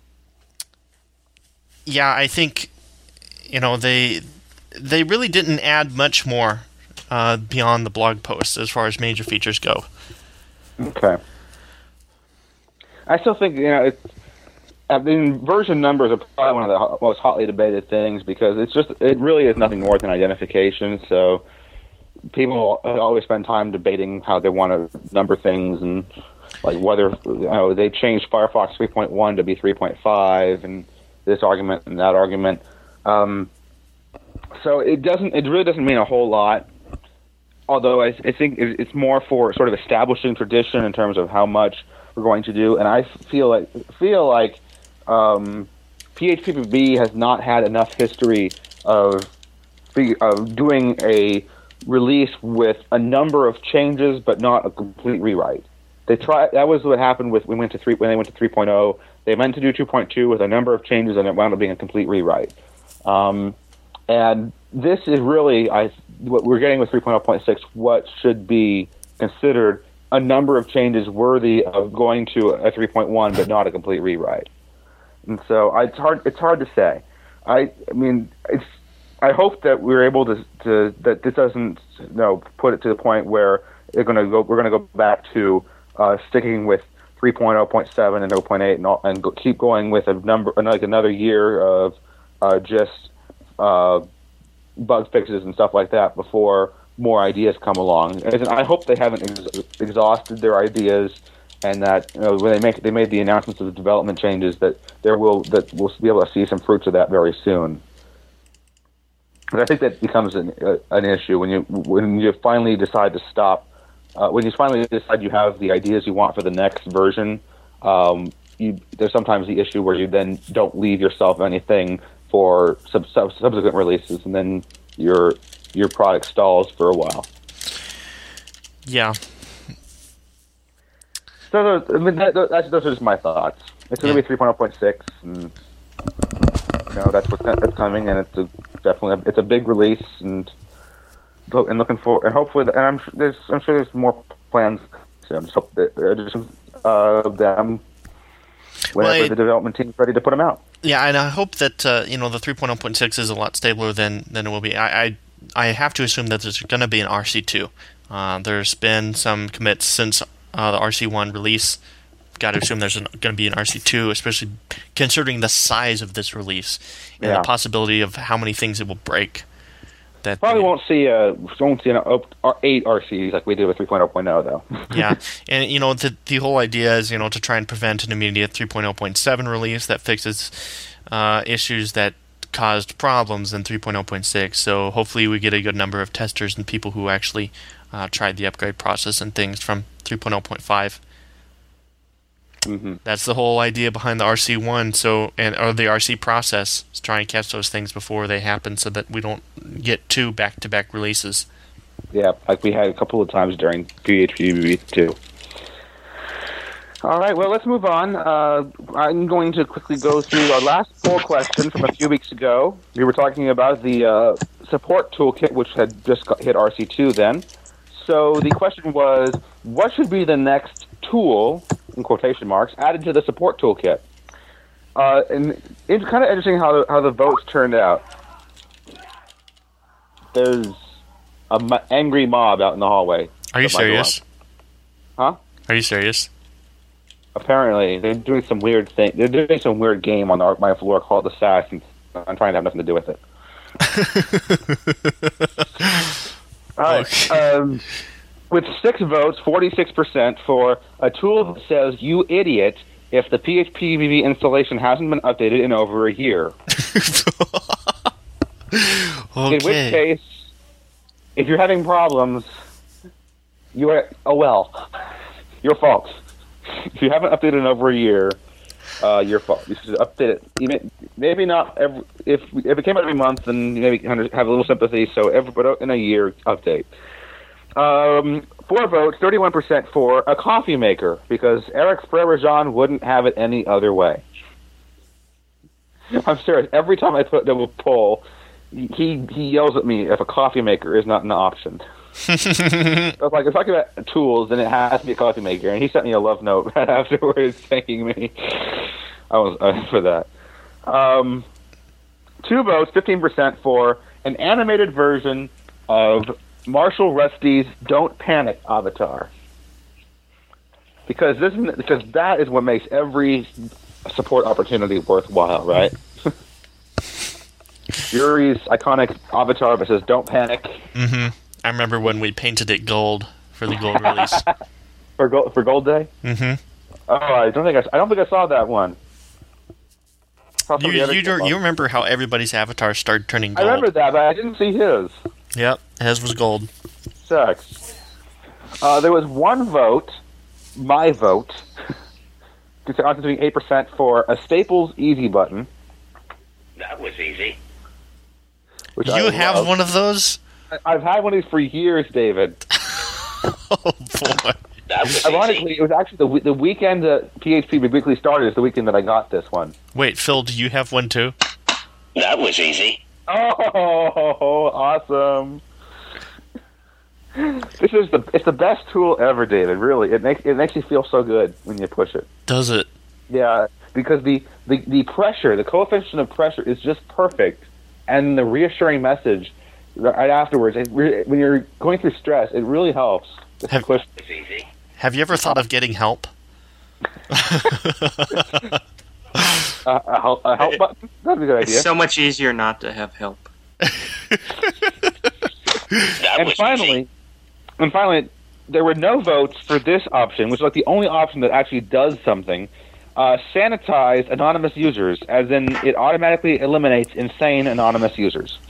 Speaker 1: yeah, I think, you know, they they really didn't add much more uh, beyond the blog post as far as major features go.
Speaker 2: Okay. I still think, you know, it's, I mean, version numbers are probably one of the most hotly debated things, because it's just, it really is nothing more than identification. So people always spend time debating how they want to number things, and like whether, you know, they changed Firefox three point one to be three point five, and this argument and that argument. Um, so it doesn't. It really doesn't mean a whole lot. Although I, I think it's more for sort of establishing tradition in terms of how much we're going to do. And I feel like feel like um, P H P B V has not had enough history of of doing a release with a number of changes, but not a complete rewrite. They tried. That was what happened with we went to three when they went to three point oh. They meant to do two point two with a number of changes, and it wound up being a complete rewrite. Um, and this is really, I what we're getting with three point oh point six, what should be considered a number of changes worthy of going to a three point one, but not a complete rewrite. And so I, it's hard. It's hard to say. I, I mean, it's. I hope that we're able to, to that this doesn't, you know, put it to the point where they're going to go. We're going to go back to uh, sticking with three point oh point seven and oh point eight, and, all, and go, keep going with a number, like another year of uh, just uh, bug fixes and stuff like that before more ideas come along. And I hope they haven't ex- exhausted their ideas, and that, you know, when they make they made the announcements of the development changes, that there will that we'll be able to see some fruits of that very soon. But I think that becomes an uh, an issue when you when you finally decide to stop. Uh, when you finally decide you have the ideas you want for the next version, um, you, there's sometimes the issue where you then don't leave yourself anything for sub- sub- subsequent releases, and then you're your product stalls for a while.
Speaker 1: Yeah.
Speaker 2: So, I mean, that, that's, those are just my thoughts. It's going to
Speaker 1: Yeah.
Speaker 2: be three point oh point six, and you know that's what's that's coming, and it's a, definitely a, it's a big release, and and looking for and hopefully, and I'm sure there's I'm sure there's more plans. So I'm just hope that there are just uh, them whenever
Speaker 1: Well, I-
Speaker 2: the development team's ready to put them out.
Speaker 1: Yeah, and I hope that uh, you know the three point oh point six is a lot stabler than, than it will be. I, I I have to assume that there's going to be an R C two. Uh, there's been some commits since uh, the R C one release. Got to assume there's going to be an R C two, especially considering the size of this release and
Speaker 2: Yeah.
Speaker 1: the possibility of how many things it will break. That
Speaker 2: Probably won't see uh won't see an op- or eight R Cs like we did with three point oh point oh though.
Speaker 1: Yeah, and you know the the whole idea is you know to try and prevent an immediate three point oh point seven release that fixes uh, issues that caused problems in three point oh point six. So hopefully we get a good number of testers and people who actually uh, tried the upgrade process and things from three point oh point five.
Speaker 2: Mm-hmm.
Speaker 1: That's the whole idea behind the R C one. So and or the R C process is try and catch those things before they happen, so that we don't get two back-to-back releases.
Speaker 2: Yeah, like we had a couple of times during P H P B B two. All right, well, let's move on. Uh, I'm going to quickly go through our last poll question from a few weeks ago. We were talking about the uh, support toolkit, which had just got, hit R C two then. So the question was, what should be the next tool, in quotation marks, added to the support toolkit? Uh, and it's kind of interesting how the, how the votes turned out. There's an m- angry mob out in the hallway.
Speaker 1: Are you
Speaker 2: of my
Speaker 1: serious?
Speaker 2: Huh?
Speaker 1: Are you serious?
Speaker 2: Apparently, they're doing some weird thing. They're doing some weird game on our, my floor called the Sass, and I'm trying to have nothing to do with it. All right.
Speaker 1: Okay.
Speaker 2: Um, with six votes, forty-six percent for a tool that says, "You idiot," if the P H P B B installation hasn't been updated in over a year.
Speaker 1: Okay.
Speaker 2: In which case, if you're having problems, you are, oh well, your fault. If you haven't updated in over a year, uh, your fault. You should update it. Even, maybe not every, if if it came out every month, then you maybe kind of have a little sympathy. So every but in a year, update. Um, four votes, thirty-one percent for a coffee maker because Eric Frere-Jean wouldn't have it any other way. I'm serious. Every time I put the poll, he he yells at me if a coffee maker is not an option. I was like, it's talking about tools, and it has to be a coffee maker. And he sent me a love note right afterwards thanking me. I was uh, for that. Um, two votes, fifteen percent for an animated version of Marshall Rusty's "Don't Panic" avatar. Because this, is, because that is what makes every support opportunity worthwhile, right? Yuri's iconic avatar that says "Don't panic."
Speaker 1: Mm-hmm. I remember when we painted it gold for the gold release.
Speaker 2: for gold for Gold Day.
Speaker 1: Mm-hmm.
Speaker 2: Oh, I don't think I, I don't think I saw that one. Saw some
Speaker 1: You,
Speaker 2: of the other
Speaker 1: you,
Speaker 2: stuff.
Speaker 1: you remember how everybody's avatar started turning
Speaker 2: I
Speaker 1: gold?
Speaker 2: remember that, but I didn't see his.
Speaker 1: Yep, his was gold.
Speaker 2: Sucks. Uh, there was one vote, my vote, constituting eight percent for a Staples Easy button.
Speaker 4: That was easy.
Speaker 2: Which I
Speaker 1: You have
Speaker 2: love.
Speaker 1: one of those?
Speaker 2: I've had one of these for years, David.
Speaker 1: Oh boy!
Speaker 4: That was
Speaker 2: Ironically,
Speaker 4: easy.
Speaker 2: it was actually the we- the weekend that P H P Weekly started is the weekend that I got this one.
Speaker 1: Wait, Phil, do you have one too?
Speaker 4: That was easy.
Speaker 2: Oh, awesome! This is the it's the best tool ever, David. Really, it makes it makes you feel so good when you push it.
Speaker 1: Does it?
Speaker 2: Yeah, because the, the, the pressure, the coefficient of pressure is just perfect, and the reassuring message right afterwards, it re- when you're going through stress, it really helps. Just
Speaker 1: Have-
Speaker 2: push.
Speaker 4: That was easy.
Speaker 1: Have you ever thought of getting help?
Speaker 2: Uh, a, help, a help button? That'd be a good idea.
Speaker 3: It's so much easier not to have help.
Speaker 4: That
Speaker 2: and
Speaker 4: was
Speaker 2: finally,
Speaker 4: easy.
Speaker 2: and finally, there were no votes for this option, which is like the only option that actually does something. Uh, sanitize anonymous users, as in it automatically eliminates insane anonymous users.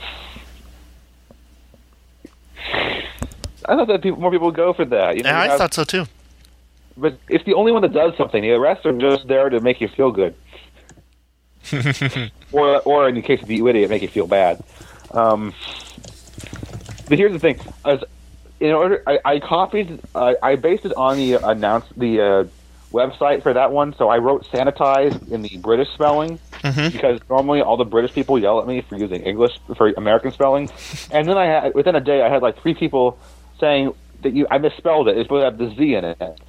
Speaker 2: I thought that people, more people would go for that. You know,
Speaker 1: Yeah,
Speaker 2: you
Speaker 1: I
Speaker 2: have-
Speaker 1: thought so too.
Speaker 2: But it's the only one that does something. The rest are just there to make you feel good, or or in the case of the idiot, make you feel bad. Um, but here's the thing: as in order, I, I copied, uh, I based it on the announce the uh, website for that one. So I wrote "sanitize" in the British spelling
Speaker 1: Mhm.
Speaker 2: because normally all the British people yell at me for using English for American spelling, and then I had within a day I had like three people saying that you I misspelled it. It's supposed to have the Z in it.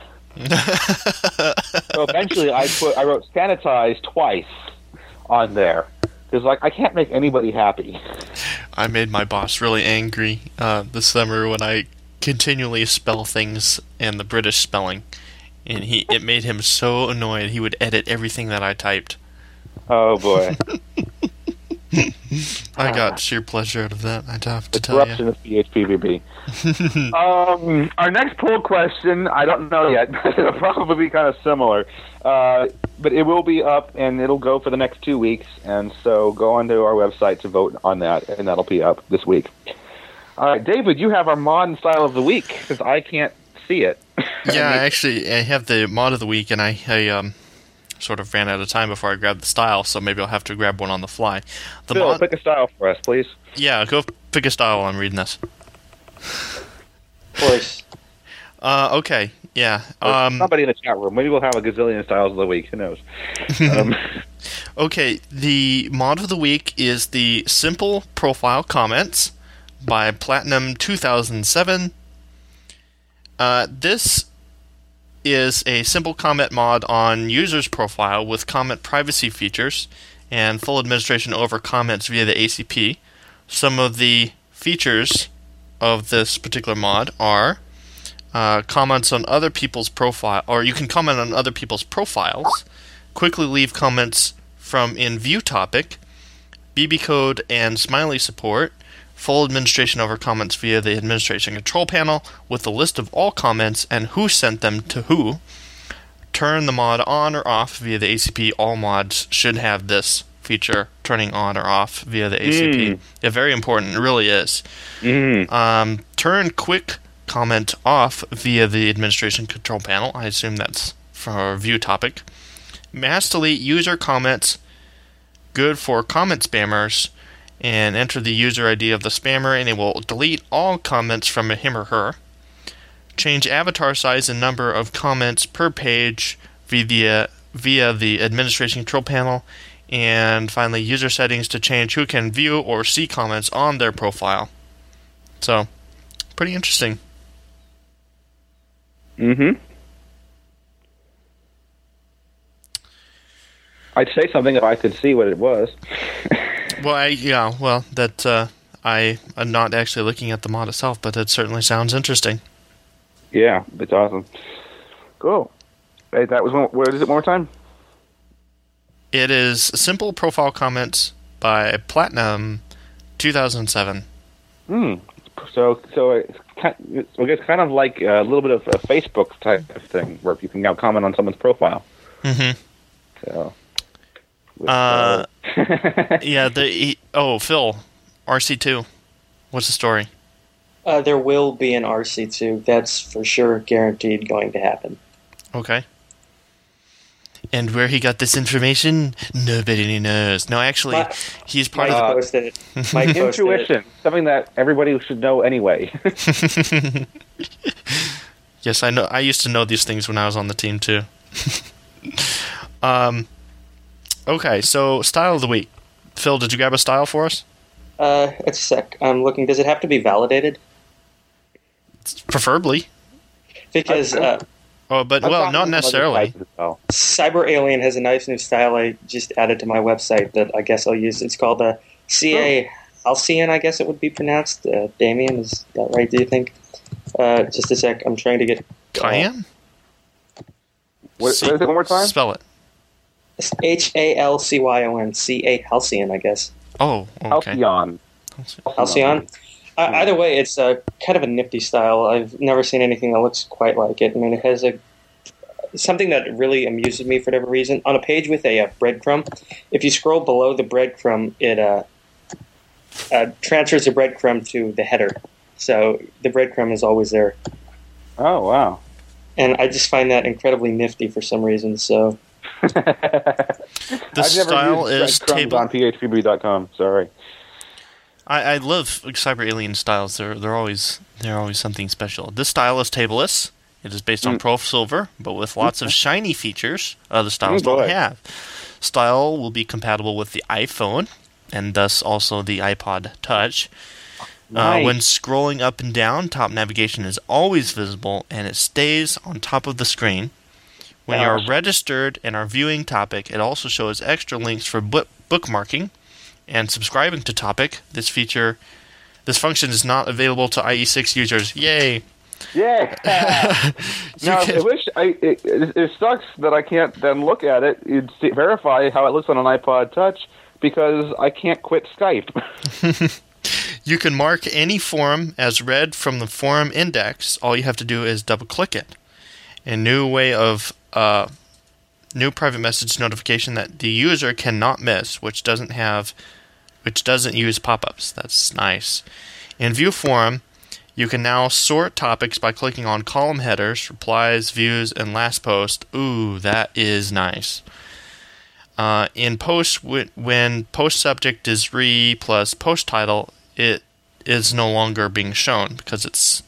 Speaker 2: So eventually, I put I wrote "sanitize" twice on there. Because like I can't make anybody happy.
Speaker 1: I made my boss really angry uh, this summer when I continually spell things in the British spelling, and he it made him so annoyed he would edit everything that I typed.
Speaker 2: Oh boy,
Speaker 1: I got sheer pleasure out of that. I'd have to
Speaker 2: the
Speaker 1: tell
Speaker 2: corruption
Speaker 1: you.
Speaker 2: of P H P B B. um, our next poll question, I don't know yet. It'll probably be kind of similar, uh, but it will be up and it'll go for the next two weeks. And so go onto our website to vote on that, and that'll be up this week. All right, David, you have our mod and style of the week because I can't see it.
Speaker 1: Yeah, actually, I have the mod of the week, and I, I um, sort of ran out of time before I grabbed the style, so maybe I'll have to grab one on the fly. The
Speaker 2: Phil,
Speaker 1: mod,
Speaker 2: pick a style for us, please.
Speaker 1: yeah, go pick a style while I'm reading this.
Speaker 3: Of course.
Speaker 1: Uh, okay, yeah.
Speaker 2: Or
Speaker 1: Um,
Speaker 2: somebody in the chat room. Maybe we'll have a gazillion styles of the week. Who knows? Um,
Speaker 1: okay, the mod of the week is the Simple Profile Comments by Platinum two thousand seven. Uh, this is a simple comment mod on user's profile with comment privacy features and full administration over comments via the A C P. Some of the features of this particular mod are uh, comments on other people's profile, or you can comment on other people's profiles, quickly leave comments from in view topic, B B code and smiley support, full administration over comments via the administration control panel with a list of all comments and who sent them to who. Turn the mod on or off via the A C P. All mods should have this feature, turning on or off via the A C P.
Speaker 2: Mm.
Speaker 1: Yeah, very important. It really is.
Speaker 2: mm.
Speaker 1: Um, turn quick comment off via the administration control panel. I assume that's for view topic. Mass delete user comments, good for comment spammers, and enter the user I D of the spammer, and it will delete all comments from him or her. Change avatar size and number of comments per page via, via the administration control panel. And finally, user settings to change who can view or see comments on their profile. So, pretty interesting.
Speaker 2: Mm-hmm. I'd say something if I could see what it was.
Speaker 1: Well, I, yeah, well, that uh, I am not actually looking at the mod itself, but it certainly sounds interesting.
Speaker 2: Yeah, it's awesome. Cool. Hey, that was one, what is it one more time?
Speaker 1: It is Simple Profile Comments by Platinum two thousand seven.
Speaker 2: Hmm. So, so it's kind, I guess kind of like a little bit of a Facebook type of thing, where you can now comment on someone's profile.
Speaker 1: Mm-hmm.
Speaker 2: So.
Speaker 1: Uh, yeah, the oh, Phil, R C two. What's the story?
Speaker 3: Uh, there will be an R C two. That's for sure guaranteed going to happen.
Speaker 1: Okay. And where he got this information, nobody knows. No, actually,
Speaker 3: My-
Speaker 1: he's part
Speaker 3: Mike
Speaker 1: of the...
Speaker 3: posted it. Mike posted it.
Speaker 2: Intuition, something that everybody should know anyway.
Speaker 1: Yes, I know. I used to know these things when I was on the team too. um. Okay, so style of the week. Phil, did you grab a style for us?
Speaker 3: Uh, it's a sec. I'm looking. Does it have to be validated?
Speaker 1: Preferably.
Speaker 3: Because uh,
Speaker 1: Oh, but
Speaker 2: I've
Speaker 1: well,
Speaker 2: gotten
Speaker 1: not
Speaker 2: some other
Speaker 1: necessarily.
Speaker 2: sites as well.
Speaker 3: Cyber Alien has a nice new style I just added to my website that I guess I'll use. It's called uh, C A Halcyon, I guess it would be pronounced. Uh, Damien, is that right, do you think? Uh, just a sec. I'm trying to get...
Speaker 1: Cayenne?
Speaker 2: What, what is it one more time?
Speaker 1: Spell it.
Speaker 3: H A L C Y O N. C A Halcyon, I guess.
Speaker 1: Oh, okay.
Speaker 2: Halcyon.
Speaker 3: Halcyon? Uh, either way, it's uh, kind of a nifty style. I've never seen anything that looks quite like it. I mean, it has a something that really amuses me for whatever reason. On a page with a uh, breadcrumb, if you scroll below the breadcrumb, it uh, uh, transfers the breadcrumb to the header. So the breadcrumb is always there.
Speaker 2: Oh, wow.
Speaker 3: And I just find that incredibly nifty for some reason. So
Speaker 1: The
Speaker 2: I've never
Speaker 1: style
Speaker 2: used
Speaker 1: is
Speaker 2: breadcrumbs
Speaker 1: table.
Speaker 2: on P H P B dot com. Sorry.
Speaker 1: I, I love Cyber Alien styles. They're they're always they're always something special. This style is tableless. It is based on
Speaker 2: Mm.
Speaker 1: Pro Silver, but with lots of shiny features other styles
Speaker 2: Mm, boy.
Speaker 1: don't have. Style will be compatible with the iPhone, and thus also the iPod Touch. Uh,
Speaker 2: Nice.
Speaker 1: when scrolling up and down, top navigation is always visible, and it stays on top of the screen. When you are
Speaker 2: Gosh.
Speaker 1: registered and are viewing Topic, it also shows extra links for book bookmarking and subscribing to Topic. This feature, this function is not available to I E six users. Yay!
Speaker 2: Yeah.
Speaker 1: You
Speaker 2: now,
Speaker 1: can-
Speaker 2: I wish I. It, it, it sucks that I can't then look at it and see, verify how it looks on an iPod Touch because I can't quit Skype.
Speaker 1: You can mark any forum as read from the forum index. All you have to do is double-click it. A new way of uh, new private message notification that the user cannot miss, which doesn't have, which doesn't use pop-ups. That's nice. In View Forum, you can now sort topics by clicking on column headers, replies, views, and last post. Ooh, that is nice. Uh, in post, wh- when post subject is re plus post title, it is no longer being shown because it's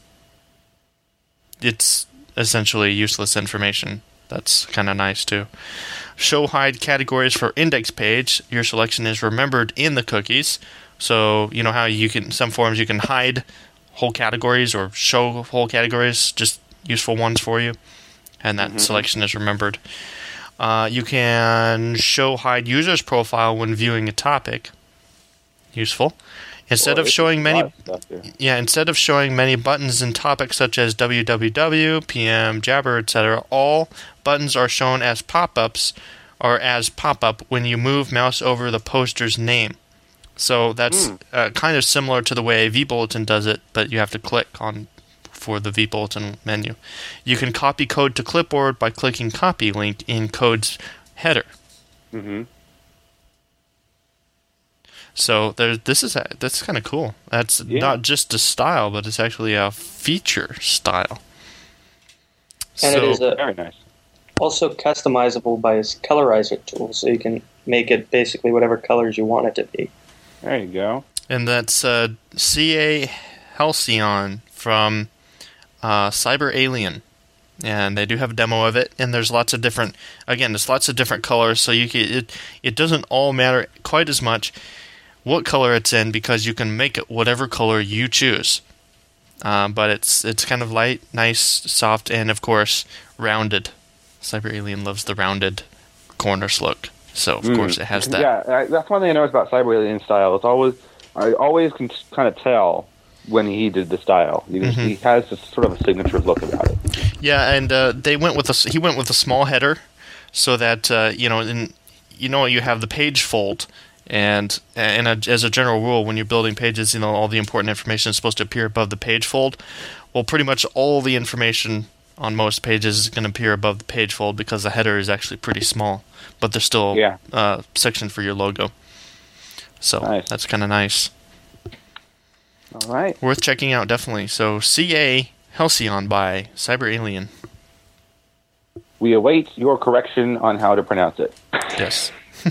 Speaker 1: it's essentially useless information. That's kind of nice too. Show hide categories for index page. Your selection is remembered in the cookies. So you know how you can some forums you can hide whole categories or show whole categories, just useful ones for you, and that selection is remembered. Uh, you can show hide user's profile when viewing a topic. Useful. Instead
Speaker 2: Boy,
Speaker 1: of
Speaker 2: this
Speaker 1: showing
Speaker 2: is a
Speaker 1: many,
Speaker 2: lot of stuff here.
Speaker 1: yeah, instead of showing many buttons in topics such as W W W, P M, Jabber, et cetera, all buttons are shown as pop-ups or as pop-up when you move mouse over the poster's name. So that's
Speaker 2: Hmm.
Speaker 1: uh, kind of similar to the way vBulletin does it, but you have to click on for the vBulletin menu. You can copy code to clipboard by clicking copy link in code's header.
Speaker 2: Mm-hmm.
Speaker 1: So there, this is a, that's kind of cool. That's
Speaker 2: Yeah.
Speaker 1: not just a style, but it's actually a feature style.
Speaker 3: And
Speaker 1: so,
Speaker 3: it is a,
Speaker 2: Very nice.
Speaker 3: also customizable by its colorizer tool, so you can make it basically whatever colors you want it to be.
Speaker 2: There you go.
Speaker 1: and that's uh, C A Halcyon from uh, Cyber Alien. And they do have a demo of it, and there's lots of different, again, there's lots of different colors, so you can, it, it doesn't all matter quite as much what color it's in, because you can make it whatever color you choose. Uh, but it's it's kind of light, nice, soft, and of course, rounded. Cyber Alien loves the rounded corners look, so of
Speaker 2: Mm.
Speaker 1: course it has that.
Speaker 2: Yeah, I, that's one thing I noticed about Cyber Alien style. It's always I always can kind of tell when he did the style. You can,
Speaker 1: Mhm.
Speaker 2: He has this sort of a signature look about it.
Speaker 1: Yeah, and uh, they went with a s- he went with a small header, so that uh, you know, in you know, you have the page fold, and and a, as a general rule, when you're building pages, you know, all the important information is supposed to appear above the page fold. Well, pretty much all the information on most pages is going to appear above the page fold because the header is actually pretty small, but there's still
Speaker 2: Yeah.
Speaker 1: uh, section for your logo. So
Speaker 2: Nice.
Speaker 1: that's kind of nice.
Speaker 2: All right.
Speaker 1: Worth checking out, definitely. So C A Halcyon by Cyber Alien.
Speaker 2: We await your correction on how to pronounce it.
Speaker 1: Yes.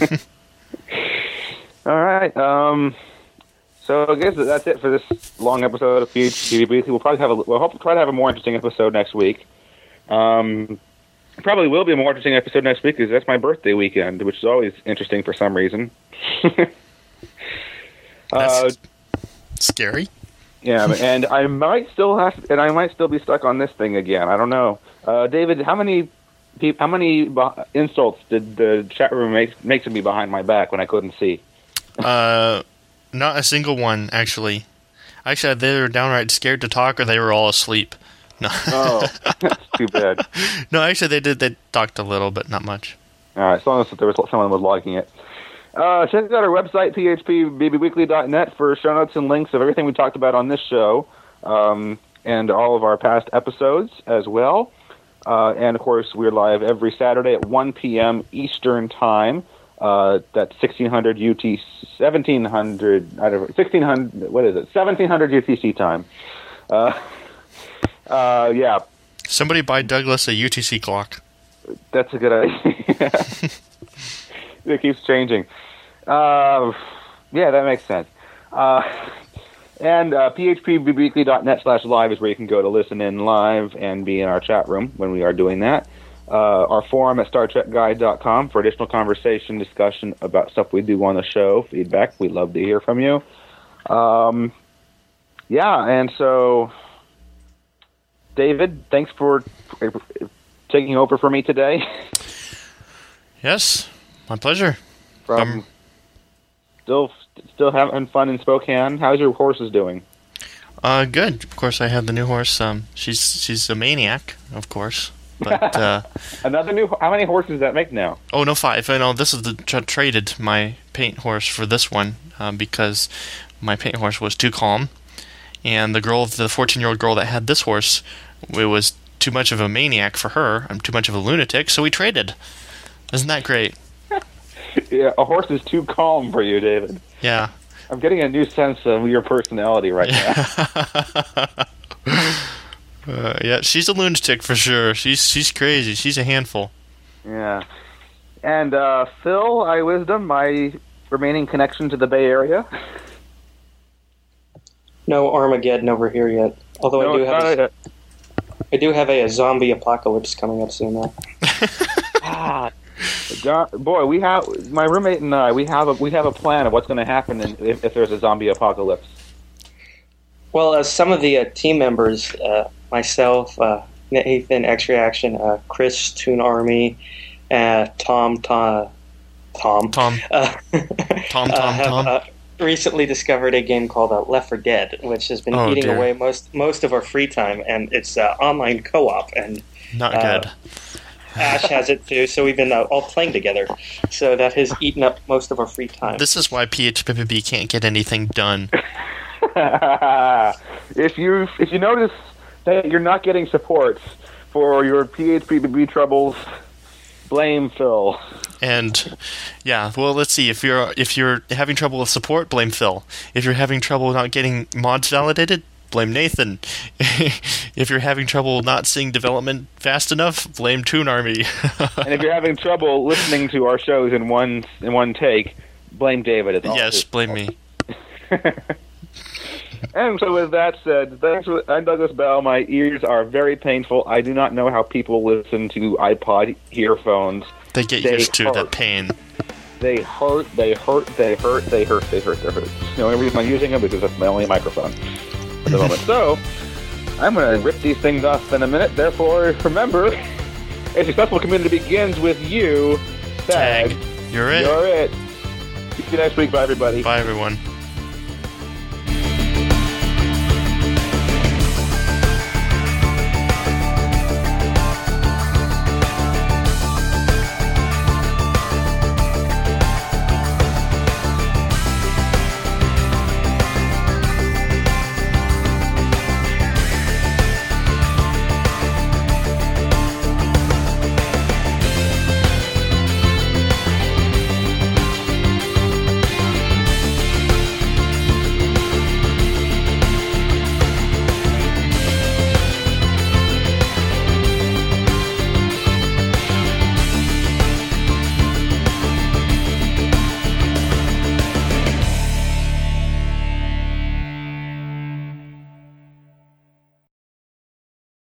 Speaker 2: All right. Um, so I guess that's it for this long episode of P H P Weekly. We'll probably have a we'll hope try to have a more interesting episode next week. Um, probably will be a more interesting episode next week because that's my birthday weekend, which is always interesting for some reason. uh,
Speaker 1: That's scary.
Speaker 2: yeah, and I might still have, and I might still be stuck on this thing again. I don't know, uh, David. How many, peop how many beh- insults did the chat room make make to me behind my back when I couldn't see?
Speaker 1: Uh, not a single one, actually. Actually, they were downright scared to talk, or they were all asleep. No,
Speaker 2: Oh, that's too bad.
Speaker 1: no, actually, they did. They talked a little, but not much.
Speaker 2: All right, as long as there was someone was logging it. Uh, check out our website, p h p b b weekly dot net, for show notes and links of everything we talked about on this show, um, and all of our past episodes as well. Uh, and, of course, we're live every Saturday at one p.m. Eastern Time. Uh, that's sixteen hundred U T C, seventeen hundred, I don't know, sixteen hundred, what is it, seventeen hundred U T C time. Uh, uh, yeah,
Speaker 1: Somebody buy Douglas a U T C clock.
Speaker 2: that's a good idea. It keeps changing. Uh, yeah, that makes sense. Uh, And uh, p h p weekly dot net slash live is where you can go to listen in live and be in our chat room when we are doing that. Uh, our forum at star trek guide dot com for additional conversation, discussion about stuff we do on the show, feedback. We'd love to hear from you. Um, yeah, and so, David, thanks for taking over for me today.
Speaker 1: Yes, my pleasure.
Speaker 2: From
Speaker 1: Um,
Speaker 2: still, still having fun in Spokane. How's your horses doing?
Speaker 1: Uh, good. Of course, I have the new horse. Um, she's she's a maniac, of course. But uh,
Speaker 2: Another new. How many horses does that make now?
Speaker 1: oh no, five. I know this is the tra- traded my paint horse for this one um, because my paint horse was too calm, and the girl, the fourteen-year-old girl that had this horse, it was too much of a maniac for her. I'm too much of a lunatic, so we traded. Isn't that great?
Speaker 2: Yeah, a horse is too calm for you, David.
Speaker 1: Yeah.
Speaker 2: I'm getting a new sense of your personality right now.
Speaker 1: Uh, yeah, she's a lunatic for sure. She's she's crazy. She's a handful.
Speaker 2: Yeah. And uh, Phil, I Wisdom, my remaining connection to the Bay Area.
Speaker 3: No Armageddon over here yet. Although
Speaker 2: No,
Speaker 3: I do
Speaker 2: it's
Speaker 3: have
Speaker 2: not
Speaker 3: a,
Speaker 2: a-
Speaker 3: I do have a, a zombie apocalypse coming up soon though.
Speaker 2: Ah, John, boy, we have my roommate and I. We have a we have a plan of what's going to happen in, if, if there's a zombie apocalypse.
Speaker 3: Well, uh, some of the uh, team members, uh, myself, uh, Nathan, X Reaction, uh, Chris, Toon Army, uh, Tom, Tom, Tom,
Speaker 1: Tom.
Speaker 3: uh,
Speaker 1: Tom,
Speaker 3: uh,
Speaker 1: Tom,
Speaker 3: have,
Speaker 1: Tom.
Speaker 3: Uh, recently discovered a game called uh, Left four Dead, which has been
Speaker 1: Oh,
Speaker 3: eating
Speaker 1: dear.
Speaker 3: away most most of our free time, and it's uh, online co-op, and
Speaker 1: Not
Speaker 3: uh,
Speaker 1: good.
Speaker 3: Ash has it too. So we've been uh, all playing together. So that has eaten up most of our free time.
Speaker 1: This is why P H P P B can't get anything done.
Speaker 2: if you if you notice that you're not getting support for your P H P B troubles, blame Phil.
Speaker 1: And yeah, well, let's see. If you're if you're having trouble with support, blame Phil. If you're having trouble not getting mods validated, blame Nathan. If you're having trouble not seeing development fast enough, blame Toon Army.
Speaker 2: And if you're having trouble listening to our shows in one in one take, blame David. As
Speaker 1: Yes, blame me.
Speaker 2: And so with that said, thanks for, I'm Douglas Bell. My ears are very painful. I do not know how people listen to iPod earphones.
Speaker 1: They get
Speaker 2: They
Speaker 1: used to
Speaker 2: hurt.
Speaker 1: that pain.
Speaker 2: They hurt, they hurt, they hurt, they hurt, they hurt, they hurt. The only reason I'm using them is because that's my only microphone at the moment. So, I'm going to rip these things off in a minute. Therefore, remember, a successful community begins with you.
Speaker 1: Tag. You're it.
Speaker 2: You're it. See you next week. Bye, everybody.
Speaker 1: Bye, everyone.